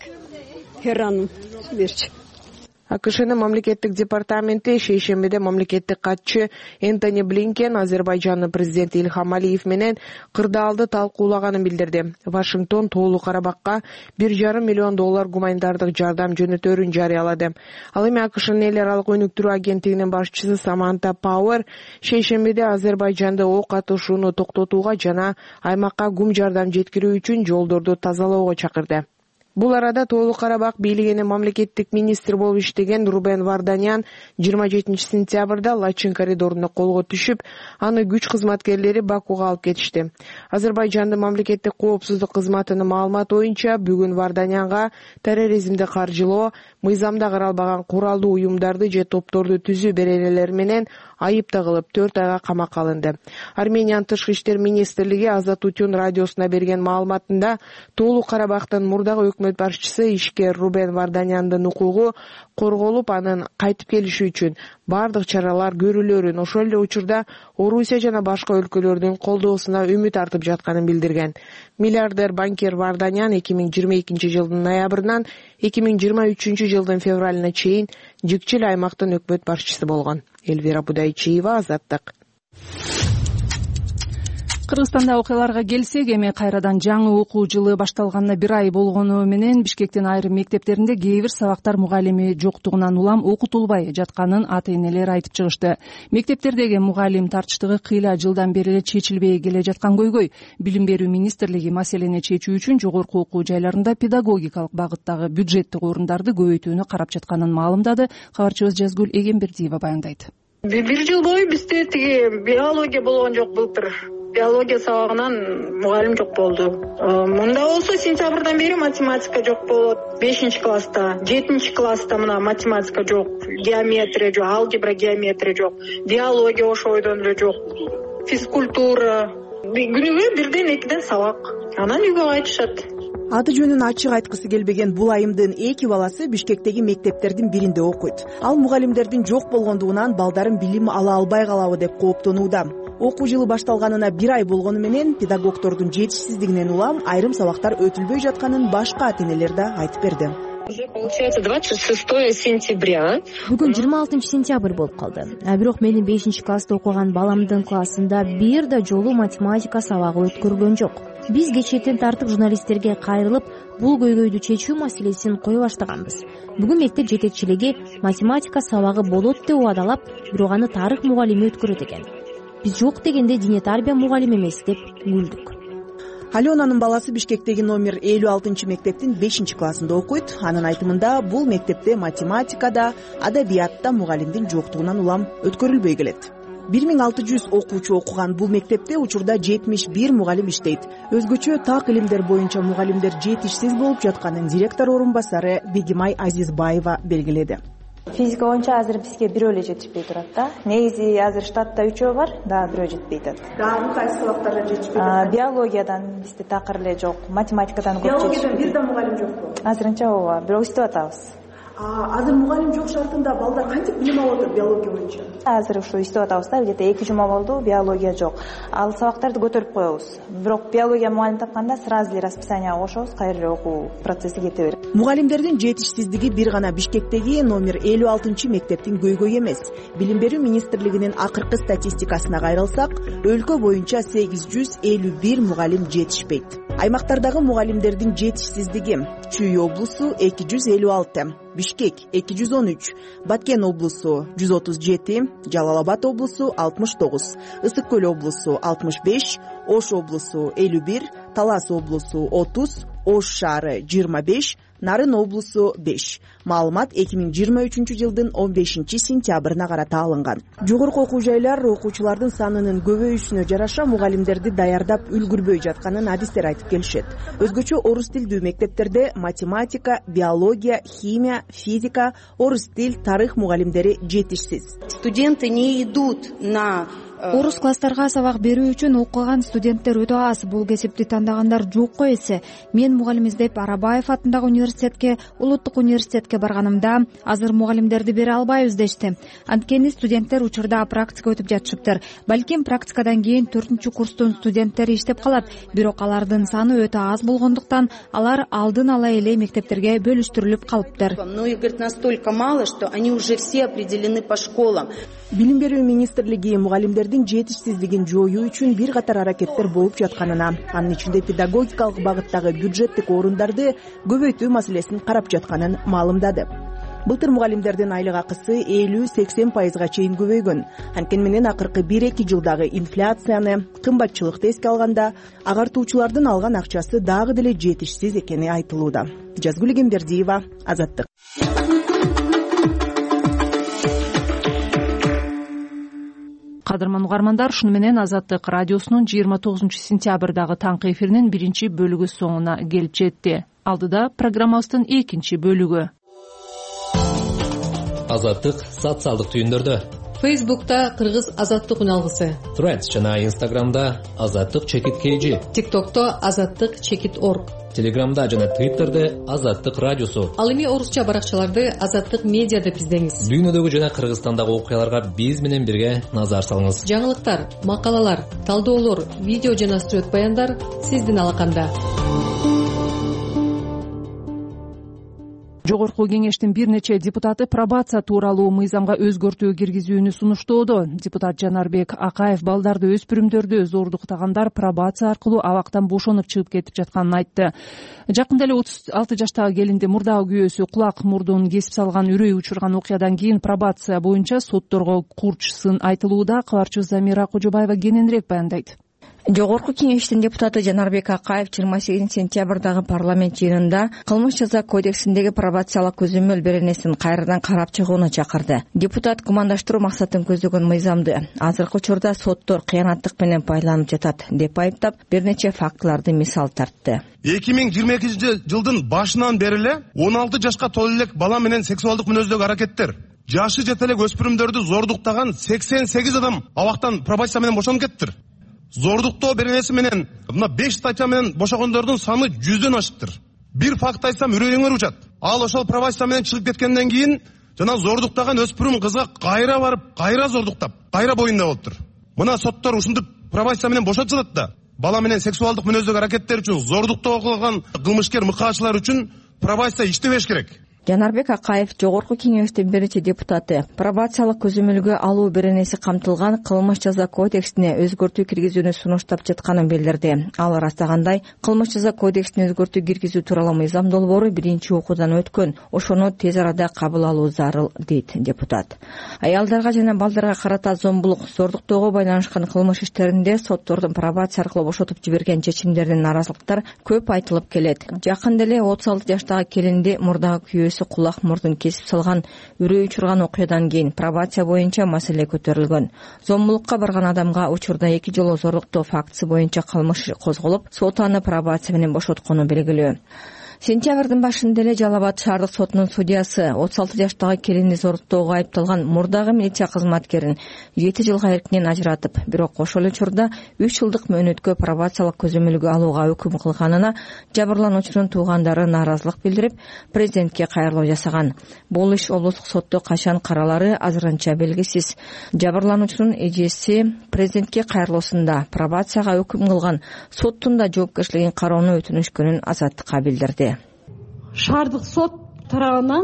АКШнын мамлекеттик департаменти шейшембиде мамлекеттик катчы Энтони Блинкен Азербайжандын президенти Ильхам Алиев менен кырдаалды талкуулаганын билдирди. Вашингтон Тоолуу Карабакка $1,5 миллион гуманитардык жардам жөнөтөөрүн жарыялады. Ал эми АКШнын эл аралык өнүктүрүү агенттигинин башчысы Саманта Пауэр шейшембиде Азербайжанды ок атышууну токтотууга жана аймакка гум жардам жеткирүү үчүн жолдорду тазалоого чакырды. Бул арада Тоолуу Карабак бийлигинин мамлекеттик министри болуп иштеген Рубен Варданян 27 сентябрда Лачин коридоруна колго түшүп, аны күч кызматкерлери Бакуга алып кетишти. Азербайжандын мамлекеттик коопсуздук кызматынын маалыматы боюнча, бүгүн Варданянга терроризмди каржылоо, мыйзамда каралбаган куралдуу уюмдарды же топторду түзүү беренелери менен айып тагылып 4 айга камакка алынды. Армениянын тышкы иштер министрлиги Азат Утюн радиосуна берген маалыматында Тоолуу Карабактын мурдагы өкмөт башчысы ишкер Рубен Варданяндын укугу корголуп, анын кайтып келиши үчүн бардык чаралар көрүлөрүн, ошол эле учурда Орусия жана башка өлкөлөрдүн колдоосуна үмүт артып жатканын билдирген. Миллиардер банкир Варданян 2022 жылдын ноябрынан 2023 жылдын февралына чейин Жикчил аймактын өкмөт башчысы болгон. Элвира Будайчиева, Азаттык. Кыргызстанда окуяларга келсек, эми кайрадан жаңы окуу жылы башталганына 1 ай болгону менен Бишкектин айрым мектептеринде кээ бир сабактар мугалими жоктугунан улам окутулбай жатканын ата-энелер айтып чыгышты. Мектептердеги мугалим тартыштыгы кыйла жылдан бери эле чечилбей келе жаткан көйгөй. Билим берүү министрлиги маселени чечүү үчүн жогорку окуу жайларында педагогикалык багыттагы бюджеттик орундарды көбөйтүүнү карап жатканын маалымдады. Кабарчыбыз Жазгүл Эгембердиева баяндайт. 1 жыл бою бизде тиги биология болгон жок былтыр. Биология сабагынан мугалим жок болду. Мында болсо сентябрдан бери математика жок болот. 5-класста, 7-класста мына математика жок, геометрия жок, алгебра геометрия жок, биология ошойдон эле жок, физкультура. Күнүгө 1-2 сабак. Анан үйгө кайтышат. Аты жөнүн ачык айткысы келбеген бул айымдын 2 баласы Бишкектеги мектептердин биринде окуйт. Ал мугалимдердин жок болгондугунан балдарым билим ала албай калабы деп кооптонууда. Окуу жылы башталганына 1 ай болгону менен педагогдордун жетишсиздигинен улам айрым сабактар өтүлбөй жатканын башка ата-энелер да айтып берди. Получается 26 сентября. Бүгүн 26 сентябрь болуп калды. Бирок менин 5-класста окуган баламдын классында бир да жолу математика сабагы өткөрүлгөн жок. Биз кечээттен тартып журналисттерге кайрылып, бул көйгөйдү чечүү маселесин кое баштаганбыз. Бүгүн мектеп жетекчилиги математика сабагы болот деп убадалап, бирок аны тарых мугалими өткөрөт экен. Биз жок дегенде дине тарбия мугалими эмес деп күлдүк. Аленанын баласы Бишкектеги номер 56 мектептин 5-классында окуйт. Анын айтымында бул мектепте математикада, адабиятта мугалимдин жоктугунан улам өткөрүлбөй келет. 1600 окуучу окуган бул мектепте учурда 71 мугалим иштейт. Өзгөчө так илимдер боюнча мугалимдер жетишсиз болуп жатканын директор орун басары Бегимай Азизбаева белгиледи. Физика боюнча азыр бизге бирөө эле жетишпей турат да. Негизи азыр штатта 3 бар, дагы бирөө жетпей атат. Дагы кайсы сабактарда жетишпей атат? Биологиядан бизде такыр эле жок, математикадан көп жетишпейт. Биологиядан бир да мугалим жокпу? Азырынча ооба, бирок издеп атабыз. Азыр мугалим жок шартында балдар кантип билим алып атат биология боюнча? Азыр ушу издеп атабыз да, где-то 2 жума болду, биология жок. Ал сабактарды көтөрүп коебуз. Бирок биология мугалим тапканда сразу эле расписанияга кошобуз, кайра эле окуу процесси кете берет. Мугалимдердин жетишсиздиги бир гана Бишкектеги номер 56 мектептин көйгөйү эмес. Билим берүү министрлигинин акыркы статистикасына кайрылсак, өлкө боюнча 851 мугалим жетишпейт. Аймактардагы мугалимдердин жетишсиздиги: Чүй облусу 256, Бишкек 213, Баткен облусу 137, Жалал Абад облусу 69, Ысык Көл облусу 65, Ош облусу 51, Талас облусу 30, Ош шаары 25, Нарын облусу 5. Маалымат 2023 жылдын 15 сентябрына карата алынган. Жогорку окуу жайлар окуучулардын санынын көбөйүшүнө жараша мугалимдерди даярдап үлгүрбөй жатканын адистер айтып келишет. Өзгөчө орус тилдүү мектептерде математика, биология, химия, физика, орус тил, тарых мугалимдери жетишсиз. Студенты не идут на Орус класстарга сабак берүү үчүн окуган студенттер өтө аз. Бул кесипти тандагандар жокко эсе. Мен мугалим издеп Арабаев атындагы университетке, Улуттук университетке барганымда азыр мугалимдерди бере албайбыз дешти. Анткени студенттер учурда практика өтүп жатышыптыр. Балким практикадан кийин 4-курстун студенттери иштеп калат. Бирок алардын саны өтө аз болгондуктан алар алдын ала эле мектептерге бөлүштүрүлүп калыптыр. Но их, говорит, настолько мало, что они уже все определены по школам. Билим берүү министрлиги мугалимдердин жетишсиздигин жоюу үчүн бир катар аракеттер болуп жатканына, анын ичинде педагогикалык багыттагы бюджеттик орундарды көбөйтүү маселесин карап жатканын маалымдады. Былтыр мугалимдердин айлык акысы 50-80% чейин көбөйгөн. Анткени менен акыркы 1-2 жылдагы инфляцияны, кымбатчылыкты эске алганда, агартуучулардын алган акчасы дагы деле жетишсиз экени айтылууда. Жазгүл Эгембердиева, Азаттык. Кадырман угармандар, шуну менен Азаттык радиосунун 29-сентябрдагы таңкы эфиринин 1-бөлүгү соңуна келип жетти. Алдыда программабыздын 2 бөлүгү. Азаттык социалдык түйүндөрдө. Фейсбукта Кыргыз Азаттык үналгысы. Threads жана Инстаграмда Азаттык_KG. ТикТокто Азаттык_org. Телеграмда жана Твиттерде Азаттык радиосу. Ал эми орусча баракчаларды Азаттык медиа деп издеңиз. Дүйнөдөгү жана Кыргызстандагы окуяларга биз менен бирге назар салыңыз. Жаңылыктар, макалалар, талдоолор, видео жана сүрөт баяндар сиздин алаканда. Жогорку кеңештин бир нече депутаты пробация тууралуу мыйзамга өзгөртүү киргизүүнү сунуштоодо. Депутат Жанарбек Акаев балдарды, өспүрүмдөрдү зордуктагандар пробация аркылуу абактан бошонуп чыгып кетип жатканын айтты. Жакында эле 36 жаштагы келинди мурдагы күйөөсү кулак мурдун кесип салган, үрөй учурган окуядан кийин пробация боюнча сотторго курчсын айтылууда. Кабарчыбыз Замира Кожобаева кененирээк баяндайт. Жогорку кеңештин депутаты Жанарбек Акаев 28-сентябрдагы парламент жыйынында кылмыш жаза кодексиндеги пробациялык көзөмөл беренесин кайрадан карап чыгууну чакырды. Депутат гумандаштыруу максатын көздөгөн мыйзамды азыркы учурда соттор кыянаттык менен пайдаланып жатат деп айыптап, бир нече фактыларды мисал тартты. 2022 жылдын башынан бери эле 16 жашка толо элек бала менен сексуалдык мүнөздөгү аракеттер, жашы жете элек өспүрүмдөрдү зордуктаган 88 адам абактан пробация менен бошонуп кеттир. Зордуктоо беренеси менен мына 5 статья менен бошогондордун саны 100дөн ашыптыр. Бир факт айтсам үрөйүңөр учат. Ал ошол пробация менен чыгып кеткенден кийин жана зордуктаган өспүрүм кызга кайра барып, кайра зордуктап, кайра боюнда болуптур. Мына соттор ушундук пробация менен бошотуп жатат да. Бала менен сексуалдык мүнөздөгү аракеттер үчүн, зордуктоо кылган кылмышкер мыкаачылар үчүн пробация иштебеш керек. Жанарбек Акаев жогорку кеңештин биринчи депутаты пробациялык көзөмөлгө алуу беренеси камтылган кылмыш жаза кодексине өзгөртүү киргизүүнү сунуштап жатканын билдирди. Ал ырастагандай, кылмыш жаза кодексине өзгөртүү киргизүү тууралуу мыйзам долбоору биринчи окуудан өткөн. Ошону тез арада кабыл алуу зарыл, дейт депутат. Аялдарга жана балдарга карата зомбулук, зордуктоого байланышкан кылмыш иштеринде соттордун пробация аркылуу бошотуп жиберген чечимдердин наразылыктар көп айтылып келет. Жакында эле 36 жаштагы келинди мурдагы күйөөсү кулак мурдун кесип салган, үрөй учурган окуядан кийин пробация боюнча маселе көтөрүлгөн. Зомбулукка барган адамга учурда 2 жолу зордуктоо фактысы боюнча кылмыш козголуп, сот аны пробация менен бошоткону белгилүү. Сентябрдын башында эле Жалал Абад шаардык сотунун судьясы 36 жаштагы келинди зордуктоого айыпталган мурдагы милиция кызматкерин 7 жылга эркинен ажыратып, бирок ошол учурда 3 жылдык мөөнөткө пробациялык көзөмөлгө алууга өкүм кылганына жабырлануучунун туугандары нааразылык билдирип, президентке кайрылуу жасаган. Бул иш облустук сотто качан каралары азырынча белгисиз. Жабырлануучунун эжеси президентке кайрылуусунда пробацияга өкүм кылган соттун да жоопкерчилигин кароону өтүнүшкөнүн Азаттыкка билдирди. Шаардык сот тарабынан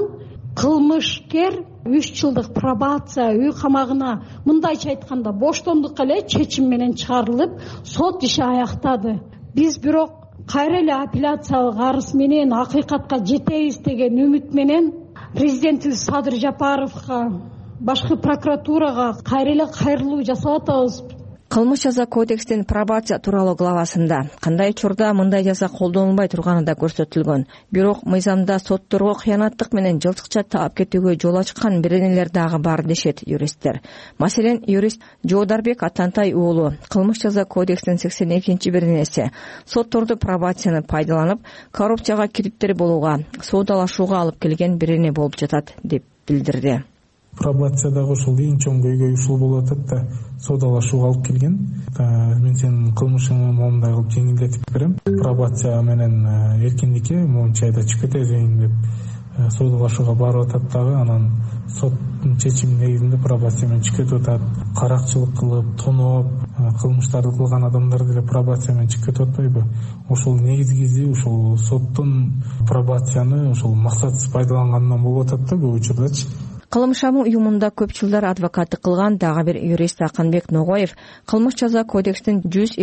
кылмышкер 3 жылдык пробация үй камагына, мындайча айтканда, боштондукка эле чечим менен чыгарылып, сот иши аяктады. Биз бирок кайра эле апелляциялык арыз менен акыйкатка жетебиз деген үмүт менен президентибиз Садыр Жапаровго, башкы прокуратурага кайра эле кайрылуу жасап атабыз. Кылмыш жаза кодекстин пробация тууралуу главасында кандай учурда мындай жаза колдонулбай турганы да көрсөтүлгөн. Бирок мыйзамда сотторго кыянаттык менен жылчыкча таап кетүүгө жол ачкан беренелер дагы бар дешет юристтер. Маселен, юрист Жоодарбек Атантай уулу кылмыш жаза кодексинин 82 беренеси сотторду пробацияны пайдаланып, коррупцияга кириптер болууга, соодалашууга алып келген берене болуп жатат деп билдирди. Пробациядагы ушул эң чоң көйгөй ушул болуп атат да, соодалашууга алып келген. Мен сенин кылмышыңды моундай кылып жеңилдетип берем. Пробация менен эркиндикке моунча айда чыгып кетесиң деп соодалашууга барып атат дагы, анан соттун чечими негизинде пробация менен чыгып кетип атат. Каракчылык кылып, тоноп, кылмыштарды кылган адамдар деле пробация менен чыгып кетип атпайбы? Ошол негизгиси ушул соттун пробацияны ушул максатсыз пайдаланганынан болуп атат да көп учурдачы. Кылымшамы уюмунда көп жылдар адвокаттык кылган дагы бир юрист Аканбек Ногоев кылмыш жаза кодекстин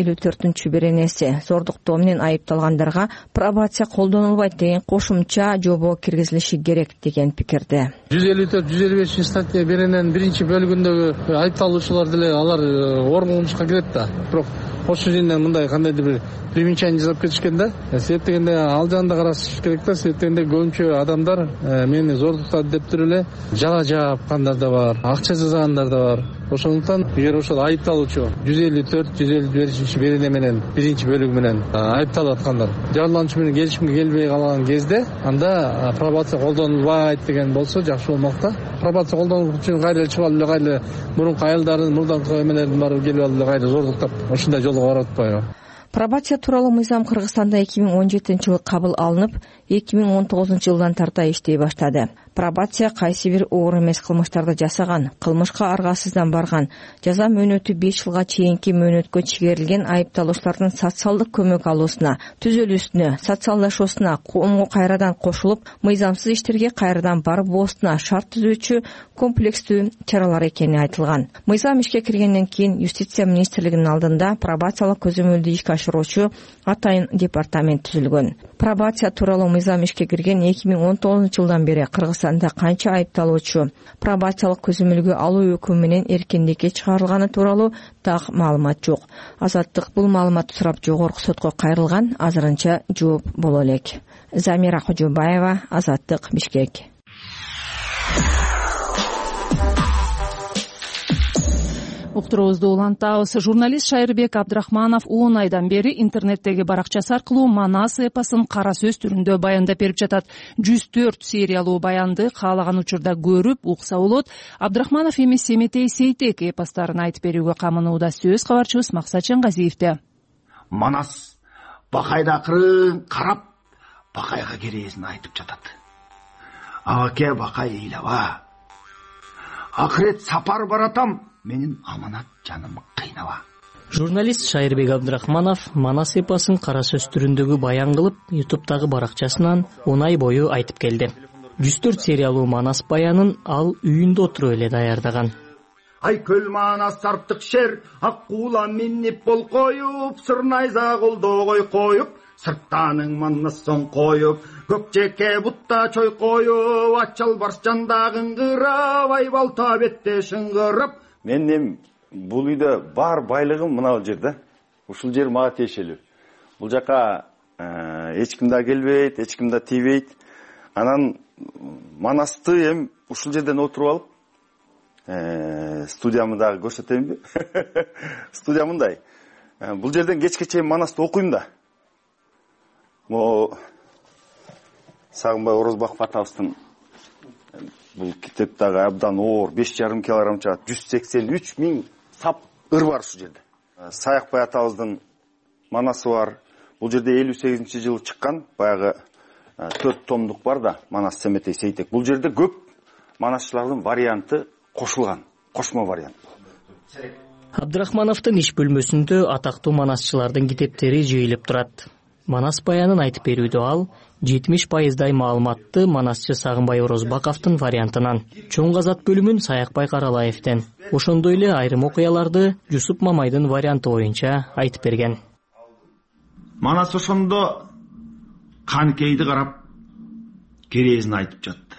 154 беренеси зордуктоо менен айыпталгандарга пробация колдонулбайт деген кошумча жобо киргизилиши керек деген пикирде. 154-155 статья биринин биринчи бөлүгүндөгү айыпталуучулар деле алар оор кылмышка кирет да. Бирок ошол жерден мындай кандайдыр бир примечание жасап кетишкен да. Себеп дегенде ал жагында караш керек да. Себеп дегенде көбүнчө адамдар мени зордуктады деп туруп эле жала жапкандар да бар, акча жасагандар да бар. Ошондуктан эгер ошол айыпталуучу 154-155 берене менен биринчи бөлүгү менен айыпталып аткандар жарлануучу менен келишимге келбей калган кезде анда пробация колдонулбайт деген болсо жакшы болмок да. Пробация колдонуш үчүн кайра чыгып алып эле кайра мурунку айылдардын мурдагы эмелердин баары келип алып эле кайра зордуктап ушундай жолго барып атпайбы? Пробация тууралуу мыйзам Кыргызстанда 2017-жылы кабыл алынып, 2019-жылдан тарта иштей баштады. Пробация кайсы бир оор эмес кылмыштарды жасаган, кылмышка аргасыздан барган, жаза мөөнөтү 5 жылга чейинки мөөнөткө чегерилген айыпталуучулардын социалдык көмөк алуусуна, түзөлүүсүнө, социалдашуусуна, коомго кайрадан кошулуп, мыйзамсыз иштерге кайрадан барып боосуна шарт түзүүчү комплекстүү чаралар экени айтылган. Мыйзам ишке киргенден кийин Юстиция министрлигинин алдында пробациялык көзөмөлдү ишке ашыруучу атайын департамент түзүлгөн. Пробация тууралуу мыйзам ишке кирген 2019-жылдан бери Кыргызстанда канча айыпталуучу пробациялык көзөмөлгө алуу өкүмү менен эркиндикке чыгарылганы тууралуу так маалымат жок. Азаттык бул маалыматты сурап жогорку сотко кайрылган, азырынча жооп боло элек. Замира Кожобаева, Азаттык, Бишкек. Уктуруубузду улантабыз. Журналист Шайырбек Абдрахманов 10 айдан бери интернеттеги баракчасы аркылуу Манас эпосун кара сөз түрүндө баяндап берип жатат. 104 сериялуу баянды каалаган учурда көрүп, укса болот. Абдрахманов эми Семетей Сейтек эпостарын айтып берүүгө камынууда. Сөз кабарчыбыз Максат Чангазиевде. Манас бакайда акырын карап, бакайга кересин айтып жатат. Аке бакай ыйлаба. Акырет сапар баратам. Менин аманат жаным кыйнаба. Журналист Шайырбек Абдрахманов Манас эпосун кара сөз түрүндөгү баян кылып, YouTube'дагы баракчасынан 10 ай бою айтып келди. 104 сериялуу Манас баянын ал үйүндө отуруп эле даярдаган. Ай көл Манас сарптык шер, ак куула минип бол коюп, сырнайза колдогой коюп, сырттаның Манас соң коюп, көкчекке бутта чой коюп, ачал барс жандагын кырап, ай балта бетте шыңгырып. Мен бул үйдө бар байлыгым мына жерде. Ушул жер мага тиешелүү. Бул жака эч ким да келбейт, эч ким да тийбейт. Анан Манасты эми ушул жерден отуруп алып, студиямды дагы көрсөтөйүнбү? Студия мындай. Бул жерден кечке чейин Манасты окуйм да. Могу Сагынбай Орозбаков атабыздын бул китептагы абдан оор 5,5 килограмм чыгат. 183 000 сап ыр бар ушул жерде. Саякбай атабыздын Манасы бар. Бул жерде 58-жылы чыккан баягы 4 томдук бар да, Манас Семетей Сейтек. Бул жерде көп манасчылардын варианты кошулган, кошмо вариант. Абдрахмановдун иш бөлмөсүндө атактуу манасчылардын китептери жыйылып турат. Манас баянын айтып берүүдө ал 70% маалыматты манасчы Сагынбай Орозбаковдун вариантынан, чоң казат бөлүмүн Саякбай Каралаевден, ошондой эле айрым окуяларды Жусуп Мамайдын варианты боюнча айтып берген. Манас ошондо канкейди карап керезин айтып жатты.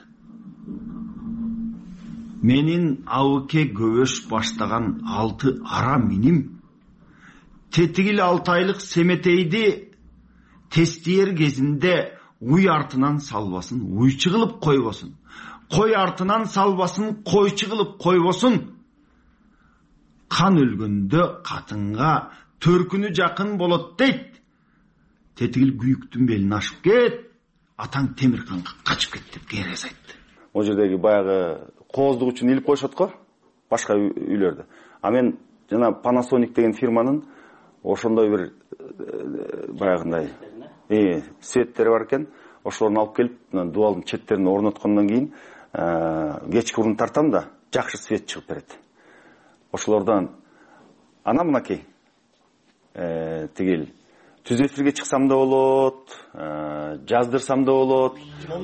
Менин абыке көбөш баштаган 6 ара миним тетигил 6 айлык Семетейди тестиер кезинде уй артынан салбасын уйчу кылып койбосун. Кой артынан салбасын койчу кылып койбосун. Кан өлгөндө катынга төркүнү жакын болот дейт. Тетигил күйүктүн белин ашып кет, атаң Темирканга качып кет деп керез айтты. О жердеги баягы кооздук үчүн илип коюшат го, башка үйлөрдө. А мен жана Panasonic деген фирманын ошондой бир баягындай светтери бар экен. Ошолорун алып келип, дубалдын четтерине орноткондон кийин кечки урун тартам да, жакшы свет чыгып берет. Ошолордон ана мынакей тигил түз эфирге чыксам да болот, жаздырсам да болот.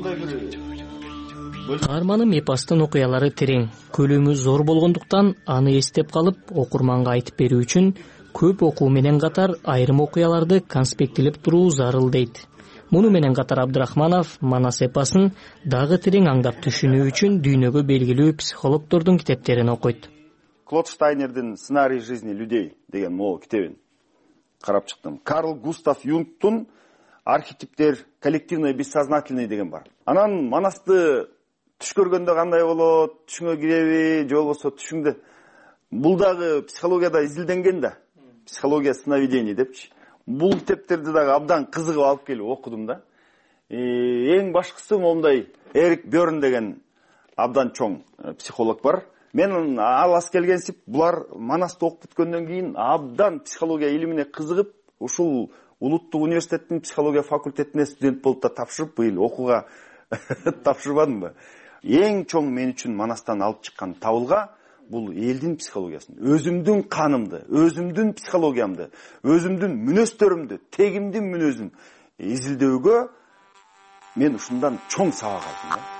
Каарманын эпостун окуялары терең, көлөмү зор болгондуктан аны эстеп калып, окурманга айтып берүү үчүн көп окуу менен катар айрым окуяларды конспектилеп туруу зарыл дейт. Муну менен катар Абдрахманов Манас эпосын дагы терең аңдап түшүнүү үчүн дүйнөгө белгилүү психологдордун китептерин окуйт. Клод Штайнердин «Сценарий жизни людей» деген могу китебин карап чыктым. Карл Густав Юнгтун «Архетиптер коллективный бессознательный» деген бар. Анан Манасты түш көргөндө кандай болот, түшүңө киреби, же болбосо түшүңдө. Бул дагы психологияда изилденген да. Психология сновидений депчи. Бул китептерди дагы абдан кызыгып алып келип окудум да. Эң башкысы момундай Эрик Бёрн деген абдан чоң психолог бар. Мен алас келгенсип булар Манасты окуп бүткөндөн кийин абдан психология илимине кызыгып, ушул улуттук университеттин психология факультетине студент болуп да тапшырып, быйыл окууга тапшырбадымбы. Эң чоң мен үчүн Манастан алып чыккан табылга бул элдин психологиясын, өзүмдүн канымды, өзүмдүн психологиямды, өзүмдүн мүнөздөрүмдү, тегимдин мүнөзүн изилдөөгө мен ушундан чоң сабак алдым да.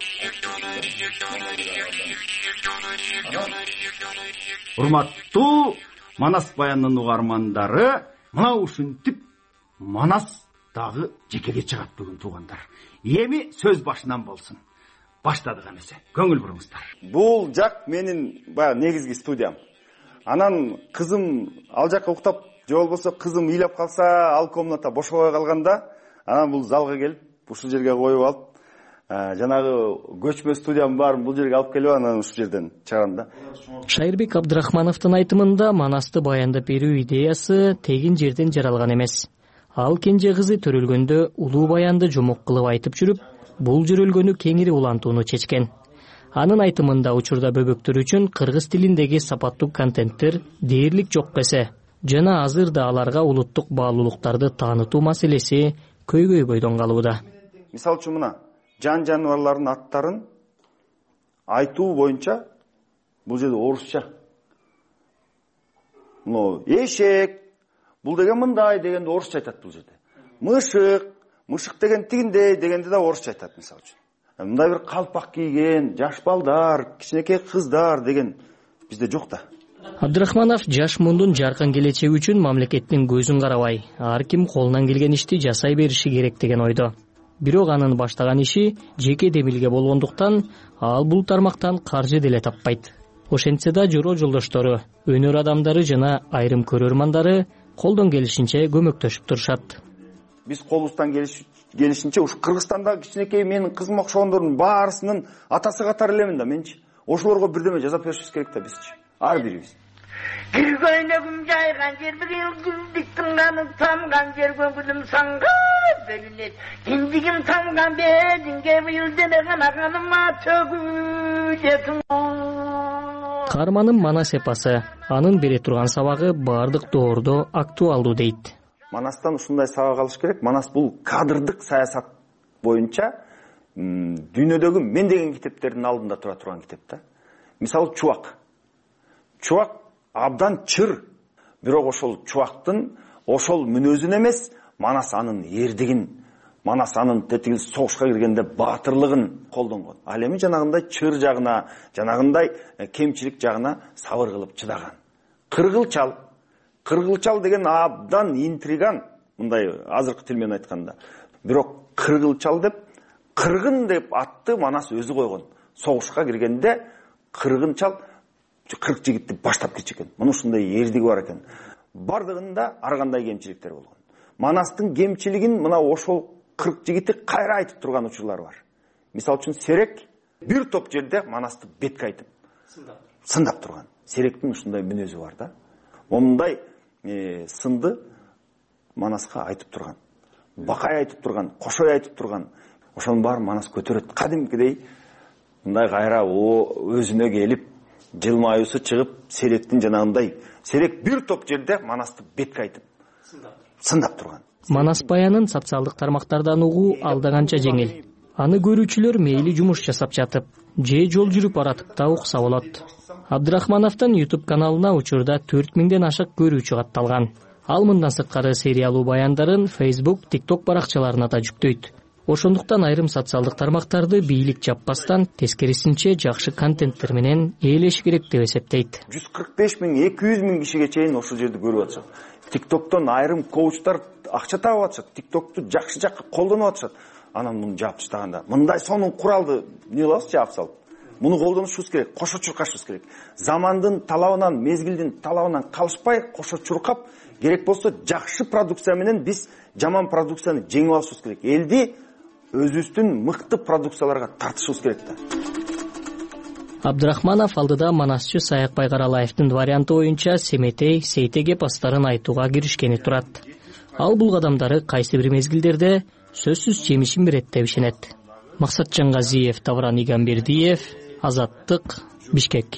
Урматтуу Манас баянынын угармандары, мына ушинтип Манас дагы жекеге чыгат бүгүн туугандар. Эми сөз башынан болсун. Баштадык эмесе. Көңүл буруңуздар. Бул жак менин баягы негизги студиям. Анан кызым ал жакка уктап, же болбосо кызым ыйлап калса, ал комната бошобой калганда, анан бул залга келип, ушул жерге коюп алып, жанагы көчмө студиям бар, бул жерге алып келип, анан ушул жерден чыгарам да. Шайырбек Абдрахмановдун айтымында Манасты баяндап берүү идеясы тегин жерден жаралган эмес. Ал кенже кызы төрөлгөндө улуу баянды жомок кылып айтып жүрүп, бул жөрөлгөнү кеңири улантууну чечкен. Анын айтымында учурда бөбөктөр үчүн кыргыз тилиндеги сапаттуу контенттер дээрлик жок эсе, жана азыр да аларга улуттук баалуулуктарды таанытуу маселеси көйгөйбөйдөн калууда. Мисалы үчүн мына жан жаныбарлардын аттарын айтуу боюнча бул жерде орусча. Эшек, бул деген мындай дегенде орусча айтат бул жерде. Мышык деген тигиндей дегенде да орусча айтат мисалы үчүн. Мындай бир калпак кийген, жаш балдар, кичинекей кыздар деген бизде жок да. Абдрахманов жаш мундун жаркын келечеги үчүн мамлекеттин көзүн карабай, ар ким колунан келген ишти жасай бериши керек деген ойдо. Бирок анын баштаган иши жеке демилге болгондуктан ал бул тармактан каржы деле таппайт. Ошентсе да журоо жолдоштору, өнөр адамдары жана айрым көрөрмандары колдон келишинче көмөктөшүп турушат. Биз колубуздан келишинче ушу Кыргызстандагы кичинекей менин кызым окшогондордун баарысынын атасы катары элемин да менчи. Ошолорго бирдеме жасап беришибиз керек да бизчи. Ар бирибиз. Киргөнөгүм жайган жер бир гүлдүк тынганы тамган жер көңүлүм санга бөлүнөт. Киндигим тамган бединге быйыл дене канаганыма төгүлөт. Каарманым Манас эпосы, анын бере турган сабагы баардык доордо актуалдуу дейт. Манастан ушундай сабак алыш керек. Манас бул кадрдык саясат боюнча дүйнөдөгү мен деген китептердин алдында тура турган китеп да. Мисалы Чубак. Чубак абдан чыр. Бирок ошол Чубактын ошол мүнөзүн эмес, Манас анын эрдигин, Манас анын тетиги согушка киргенде баатырлыгын колдонгон. Ал эми жанагындай чыр жагына, жанагындай кемчилик жагына сабыр кылып чыдаган. Кыргылчал деген абдан интриган, мындай азыркы тил менен айтканда. Бирок кыргылчал деп, кыргын деп атты Манас өзү койгон. Согушка киргенде кыргынчал 40 жигитти баштап кетчү экен. Муну ушундай эрдиги бар экен. Бардыгында ар кандай кемчиликтер болгон. Манастын кемчилигин мына ошол 40 жигити кайра айтып турган учурлар бар. Мисалы үчүн Серек бир топ жерде Манасты бетке айтып сындап турган. Серектин ушундай мүнөзү бар да. Момундай сынды Манаска айтып турган. Бакай айтып турган, Кошой айтып турган. Ошонун баары Манас көтөрөт. Кадимкидей мындай кайра өзүнө келип, жылмаюусу чыгып, Серектин жанагындай Серек бир топ жерде Манасты бетке айтып сындап турган. Манас баянын социалдык тармактардан угуу алдаганча жеңил. Аны көрүүчүлөр мейли жумуш жасап жатып, же жол жүрүп баратып да укса болот. Абдрахмановдун YouTube каналына учурда 4000ден ашык көрүүчү катталган. Ал мындан сырткары сериялуу баяндарын Facebook, TikTok баракчаларына да жүктөйт. Ошондуктан айрым социалдык тармактарды бийлик жаппастан, тескерисинче жакшы контенттер менен ээлеш керек деп эсептейт. 145 000, 200 000 кишиге чейин ошол жерди көрүп атышат. тиктоктон айрым коучтар акча таап атышат, тиктокту жакшы жакка колдонуп атышат. Анан муну жаап таштаганда мындай сонун куралды эмне кылабыз, жаап салып. Муну колдонушубуз керек, кошо чуркашыбыз керек. Замандын талабынан, мезгилдин талабынан калышпай, кошо чуркап, керек болсо жакшы продукция менен биз жаман продукцияны жеңип алышыбыз керек. Элди өзүбүздүн мыкты продукцияларга тартышыбыз керек да. Абдрахманов алдыда манасчы Саяк Байгаралаевдин варианты боюнча Семетей, Сейтеге пастарын айтууга киришкени турат. Ал бул кадамдары кайсы бир мезгилдерде сөзсүз жемишин берет деп ишенет. Максат Жаңгазиев, Тавран Игамбердиев, Азаттык, Бишкек.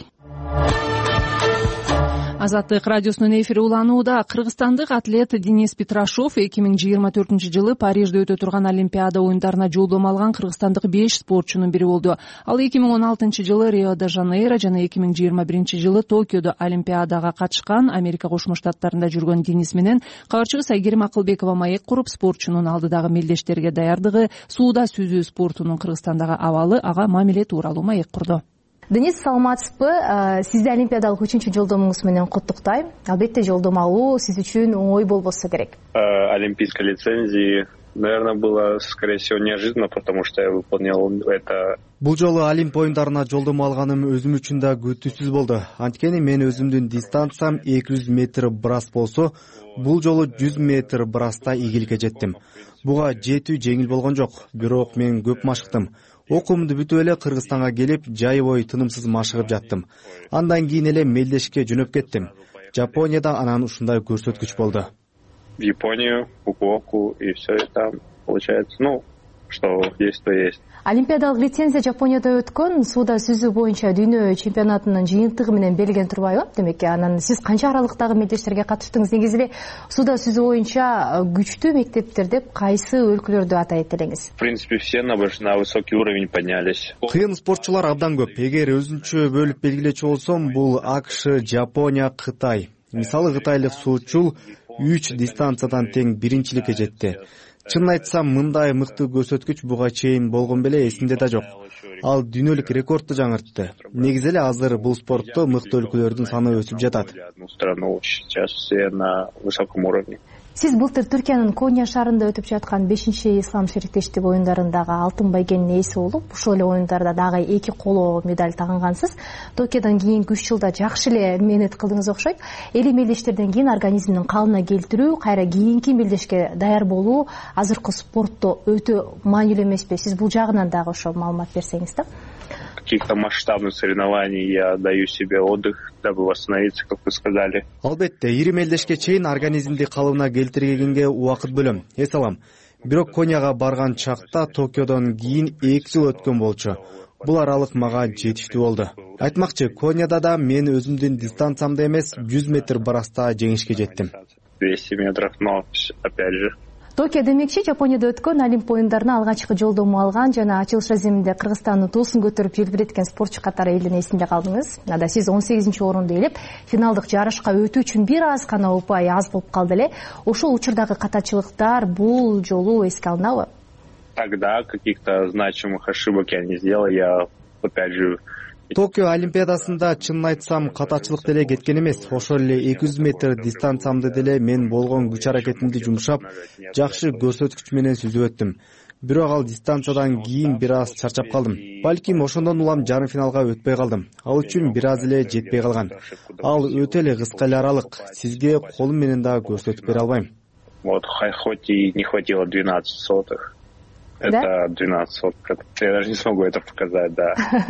Азаттык радиосунун эфири уланууда. Кыргызстандык атлет Денис Петрашов 2024-жылы Парижде өтө турган Олимпиада оюндарына жолдомо алган кыргызстандык 5 спортчунун бири болду. Ал 2016-жылы Рио-де-Жанейро жана 2021-жылы Токиодо Олимпиадага катышкан. Америка Кошмо Штаттарында жүргөн Денис менен кабарчыбыз Айгерим Акылбекова маек куруп, спортчунун алдыдагы мелдештерге даярдыгы, сууда сүзүү спортунун Кыргызстандагы абалы, ага мамиле тууралуу маек курду. Денис, саламатсызбы? Сизди олимпиадалык 3-чү жолдомуңуз менен куттуктайм. Албетте жолдомо алуу сиз үчүн оңой болбосо керек. Олимпийской лицензии, наверное, было, скорее всего, неожиданно, потому что я выполнял это. Бул жолу Олимп оюндарына жолдомо алганым өзүм үчүн да күтүүсүз болду. Анткени мен өзүмдүн дистанциям 200 метр брас болсо, бул жолу 100 метр браста игиликке жеттим. Буга жетүү жеңил болгон жок, бирок мен көп машыктым. Окуумду бүтүп эле Кыргызстанга келип, жай бою тынымсыз машыгып жаттым. Андан кийин эле мелдешке жөнөп кеттим. Жапонияда анан ушундай көрсөткүч болду. В Японию, Фукуоку, и все это получается, что есть, то есть. Олимпиадалык лицензия Жапонияда өткөн сууда сүзүү боюнча дүйнө чемпионатынын жыйынтыгы менен берилген турбайбы? Демек, анан сиз канча аралыктагы мелдештерге катыштыңыз? Негизи эле сууда сүзүү боюнча күчтүү мектептер деп кайсы өлкөлөрдү атайт элеңиз? В принципе, все на высокий уровень поднялись. Кыйын спортчулар абдан көп. Эгер өзүнчө бөлүп белгилечү болсом, бул АКШ, Жапония, Кытай. Мисалы, кытайлык суучул 3 дистанциядан тең биринчиликке жетти. Чынын айтсам, мындай мыкты көрсөткүч буга чейин болгон беле эсимде да жок. Ал дүйнөлүк рекордду жаңыртты. Негизи эле азыр бул спортто мыкты өлкөлөрдүн саны өсүп жатат. Страну сейчас все на высоком уровне. Сиз былтыр Түркиянын Коnya шаарында өтүп жаткан 5-чи ислам шериктештик оюндарындагы алтын байгенин ээси болуп, ушул эле оюндарда дагы 2 коло медаль тагынгансыз. Токиодон кийинки 3 жылда жакшы эле мээнет кылдыңыз окшойт. Эли мелдештерден кийин организмдин калыбына келтирүү, кайра кийинки мелдешке даяр болуу азыркы спортто өтө маанилүү эмеспи? Сиз бул жагынан дагы ошо маалымат берсеңиз да. Каких-то масштабных соревнований я даю себе отдых, дабы восстановиться, как вы сказали. Албетте, ири мелдешке чейин организмди калыбына келтиргенге убакыт бөлөм. Эс алам. Бирок Конияга барган чакта Токиодон кийин 2 жыл өткөн болчу. Бул аралык мага жетиштүү болду. Айтмакчы, Конияда да мен өзүмдүн дистанциямда эмес 100 метр браста жеңишке жеттим. 200 метров, но опять же. Токио демекчи, Жапонияда өткөн Олимп оюндарына алгачкы жолдомо алган жана ачылыш разиминде Кыргызстандын туусун көтөрүп желбиреткен спортчу катары элдин эсинде калдыңыз. Ада сиз 18-чи орунду ээлеп, финалдык жарышка өтүү үчүн бир аз гана упай аз болуп калды эле. Ошол учурдагы катачылыктар бул жолу эске алынабы? Тогда каких-то значимых ошибок я не сделал, я опять же. Токио Олимпиадасында чынын айтсам катачылык деле кеткен эмес. Ошол эле 200 метр дистанциямды деле мен болгон күч аракетимди жумшап, жакшы көрсөткүч менен сүзүп өттүм. Бирок ал дистанциядан кийин бир аз чарчап калдым. Балким ошондон улам жарым финалга өтпөй калдым. Ал үчүн бир аз эле жетпей калган. Ал өтө эле кыска эле аралык. Сизге колум менен да көрсөтүп бере албайм. Вот хоть и не хватило 12 сотых. Это 12 сотых. Я даже не смогу это показать, да.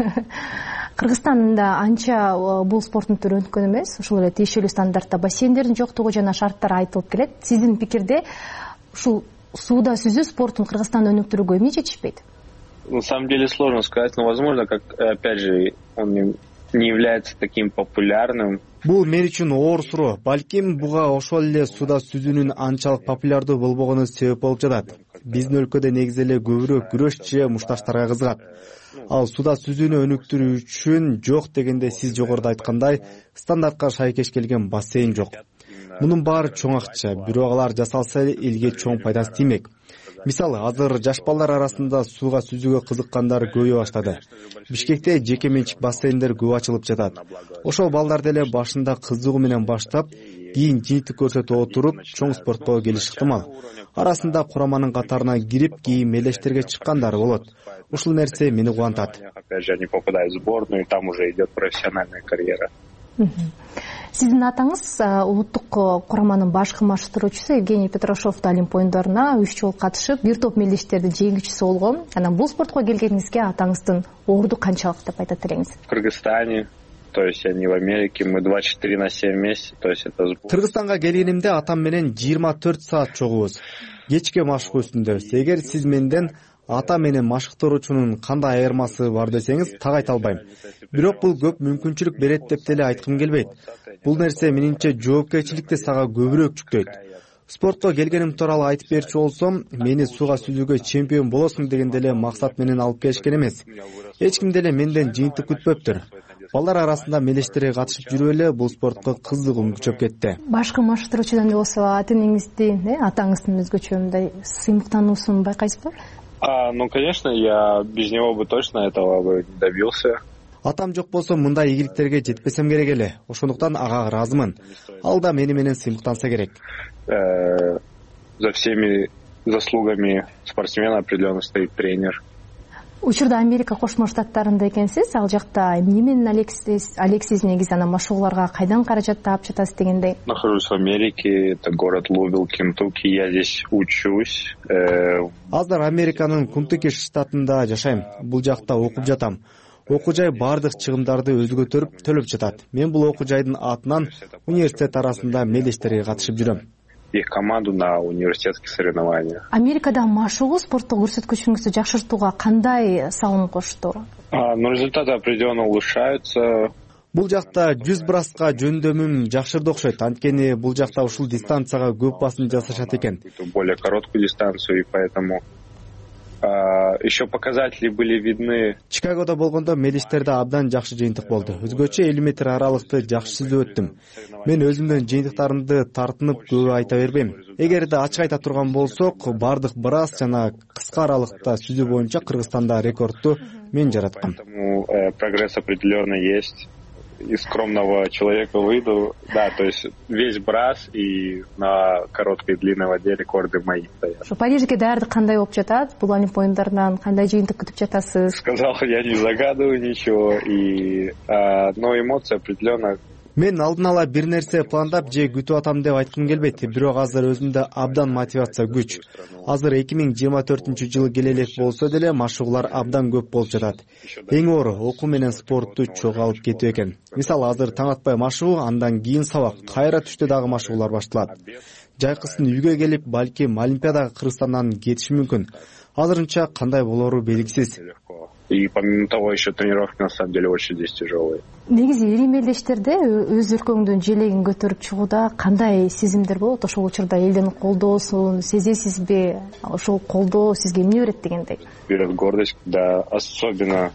Кыргызстанда анча бул спорттун түрү өнүккөн эмес. Ушул эле тиешелүү стандартта бассейндердин жоктугу жана шарттар айтылып келет. Сиздин пикирде ушул сууда сүзүү спортун Кыргызстанда өнүктүрүүгө эмне жетишпейт? На самом деле сложно сказать, но возможно, как опять же, он не является таким популярным. Бул мен үчүн оор суроо. Балким буга ошол эле сууда сүзүүнүн анчалык популярдуу болбогону себеп болуп жатат. Биздин өлкөдө негизи эле көбүрөөк күрөш же мушташтарга кызыгат. Ал сууда сүзүүнү өнүктүрүү үчүн жок дегенде сиз жогоруда айткандай стандартка шайкеш келген бассейн жок. Мунун баары чоң акча, бирок алар жасалса элге чоң пайдасы тиймек. Мисалы, азыр жаш балдар арасында сууга сүзүүгө кызыккандар көбөйө баштады. Бишкекте жеке менчик бассейндер көп ачылып жатат. Ошол балдар деле башында кызыгуу менен баштап, кийин жыйынтык көрсөтүп отуруп чоң спортко келиш ыктымал. Арасында кураманын катарына кирип кийин мелдештерге чыккандар болот. Ушул нерсе мени кубантат. Опять же, они попадают в сборную, и там уже идет профессиональная карьера. Сиздин атаңыз улуттук кураманын баш кыймаштыруучусу Евгений Петрашов да Олимп оюндарына 3 жолу катышып, бир топ мелдештерди жеңүүчүсү болгон. Анан бул спортко келгениңизге атаңыздын орду канчалык деп айтат элеңиз? В Кыргызстане, то есть они в Америке, мы 24/7 вместе, то есть это сбор. Кыргызстанга келгенимде атам менен 24 саат чогубуз. Кечке машык үстүндөбүз. Эгер сиз менден ата менен машыктыруучунун кандай айырмасы бар десеңиз, так айта албайм. Бирок бул көп мүмкүнчүлүк берет деп деле айткым келбейт. Бул нерсе менимче жоопкерчиликти сага көбүрөөк жүктөйт. Спортко келгеним тууралуу айтып берчү болсом, мени сууга сүзүүгө чемпион болосуң деген деле максат менен алып келишкен эмес. Эч ким деле менден жыйынтык күтпөптүр. Балдар арасында мелдештерге катышып жүрүп эле бул спортко кызыгуум күчөп кетти. Башкы маштыруучудан болсо ата энеңиздин, атаңыздын өзгөчө мындай сыймыктануусун байкайсызбы? Ну, конечно, я без него бы точно этого бы не добился. Атам жок болсо мындай ийгиликтерге жетпесем керек эле. Ошондуктан ага ыраазымын. Ал да мени менен сыймыктанса керек. За всеми заслугами спортсмена определенно стоит тренер. Учурда Америка Кошмо Штаттарында экенсиз, ал жакта эмне менен алексиз негизи анан машыгууларга кайдан каражат таап жатасыз дегендей? Нахожусь в Америке, это город Лувил, Кентукки, я здесь учусь. Азыр Американын Кентукки штатында жашайм. Бул жакта окуп жатам. Окуу жай бардык чыгымдарды өзү көтөрүп төлөп жатат. Мен бул окуу жайдын атынан университет арасында мелдештерге катышып жүрөм. Их команду на университетские соревнования. Америкада машыгуу спорттук көрсөткүчүңүздү жакшыртууга кандай салым кошту? Ну, результаты определенно улучшаются. Бул жакта 100 браска жөндөмүм жакшырды окшойт. Анткени бул жакта ушул дистанцияга көп басым жасашат экен. Более короткую дистанцию, и поэтому еще показатели были видны. Чикагодо болгондо мелдештерде абдан жакшы жыйынтык болду. Өзгөчө 50 метр аралыкты жакшы сүзүп өттүм. Мен өзүмдүн жыйынтыктарымды тартынып көп айта бербейм. Эгерде ачык айта турган болсок, бардык брас жана кыска аралыкта сүзүү боюнча Кыргызстанда рекордту мен жараткам. Прогресс определенно есть. Из скромного человека выйду, да, то есть весь брас и на короткой и длинной воде рекорды мои стоят. Парижге даярдык кандай болуп жатат? Бул Олимп оюндарынан кандай жыйынтык күтүп жатасыз? Сказал, я не загадываю ничего, но эмоции определенно. Мен алдын ала бир нерсе пландап же күтүп атам деп айткым келбейт, бирок азыр өзүмдө абдан мотивация күч. Азыр 2024-жылы келе элек болсо деле машыгуулар абдан көп болуп жатат. Эң оору окуу менен спортту чогуу алып кетүү экен. Мисалы азыр таң атпай машыгуу, андан кийин сабак, кайра түштө дагы машыгуулар башталат. Жайкысын үйгө келип, балким Олимпиадага Кыргызстандан кетиши мүмкүн. Азырынча кандай болору белгисиз. И помимо того, еще тренировки на самом деле очень здесь тяжелые. Негизи ири мелдештерде өз өлкөңдүн желегин көтөрүп чыгууда кандай сезимдер болот? Ошол учурда элдин колдоосун сезесизби? Ошол колдоо сизге эмне берет дегендей? Берет гордость, да, особенно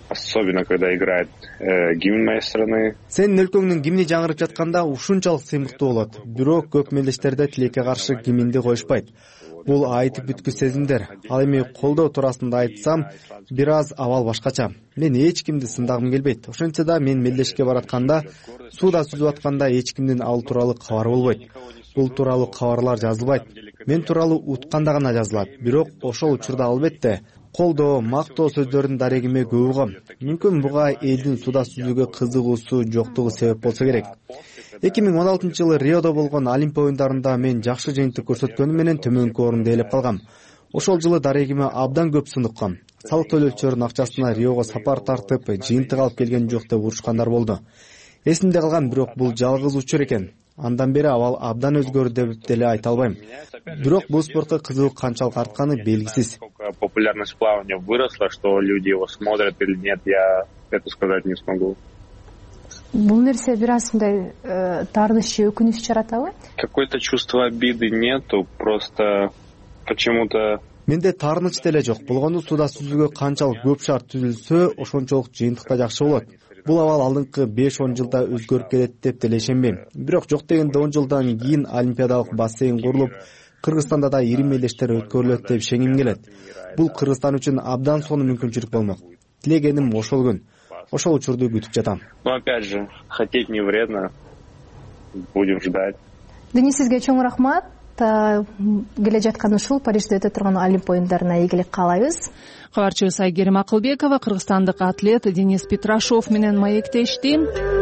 когда играет гимн моей страны. Сенин өлкөңдүн гимни жаңырып жатканда ушунчалык сыймыктуу болот. Бирок көп мелдештерде тилекке каршы гимнди коюшпайт. Бул айтып бүткү сезимдер. Ал эми колдоо туурасында айтсам, бир аз абал башкача. Мен эч кимди сындагым келбейт. Ошентсе да мен мелдешке баратканда, сууда сүзүп атканда эч кимдин ал тууралуу кабар болбойт. Бул тууралуу кабарлар жазылбайт. Мен тууралуу утканда гана жазылат. Бирок ошол учурда албетте колдоо, мактоо сөздөрүн дарегиме көп угам. Мүмкүн буга элдин сууда сүзүүгө кызыгуусу жоктугу себеп болсо керек. 2016-жылы Риодо болгон Олимп оюндарында мен жакшы жыйынтык көрсөткөнүм менен төмөнкү орунду ээлеп калгам. Ошол жылы дарегиме абдан көп сын уккам. Салык төлөөчүлөрдүн акчасына Риого сапар тартып, жыйынтык алып келген жок деп урушкандар болду. Эсимде калган, бирок бул жалгыз учур экен. Андан бери абал абдан өзгөрдү деп деле айта албайм. Бирок бул спортко кызыгуу канчалык артканы белгисиз. Популярность плавания выросла, что люди его смотрят или нет, я это сказать не смогу. Бул нерсе бир аз мындай таарыныч же өкүнүч жаратабы? Какое-то чувство обиды нету, просто почему-то. Менде таарыныч деле жок. Болгону сууда сүзүүгө канчалык көп шарт түзүлсө, ошончолук жыйынтыкта жакшы болот. Бул абал алдыңкы 5-10 жылда өзгөрүп келет деп деле ишенбейм. Бирок жок дегенде 10 жылдан кийин олимпиадалык бассейн курулуп, Кыргызстанда да ири мелдештер өткөрүлөт деп ишенгим келет. Бул Кыргызстан үчүн абдан сонун мүмкүнчүлүк болмок. Тилегеним ошол күн. Ошол учурду күтүп жатам. Но опять же, хотеть не вредно. Будем ждать. Денис, сизге чоң рахмат. Келе жаткан ушул Парижде өтө турган Олимп оюндарына ийгилик каалайбыз. Кабарчыбыз Айгерим Акылбекова кыргызстандык атлет Денис Петрашов менен маектешти.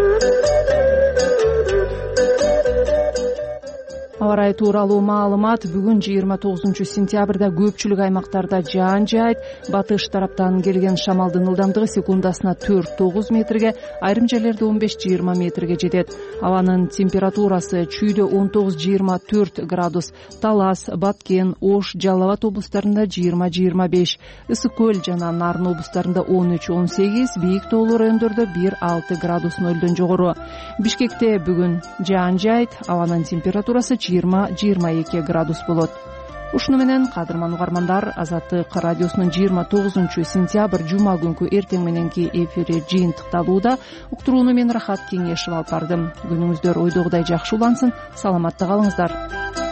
Аба ырайы тууралуу маалымат: бүгүн 29-сентябрда көпчүлүк аймактарда жаан жаайт. Батыш тараптан келген шамалдын ылдамдыгы секундасына 4-9 метрге, айрым жерлерде 15-20 метрге жетет. Абанын температурасы чүйдө 19-24 градус, Талас, Баткен, Ош, Жалал Абад облустарында 20-25, Ысык көл жана Нарын облустарында 13-18, бийик тоолуу райондордо 1-6 градус нөлдөн жогору. Бишкекте бүгүн жаан жаайт, абанын температурасы 20-22 градус болот. Ушуну менен кадырман угармандар, Азаттык радиосунун 29-сентябрь жума күнкү эртең мененки эфири жыйынтыкталууда. Уктурууну мен Рахат Кеңешев алып бардым. Күнүңүздөр ойдогудай жакшы улансын, саламатта калыңыздар.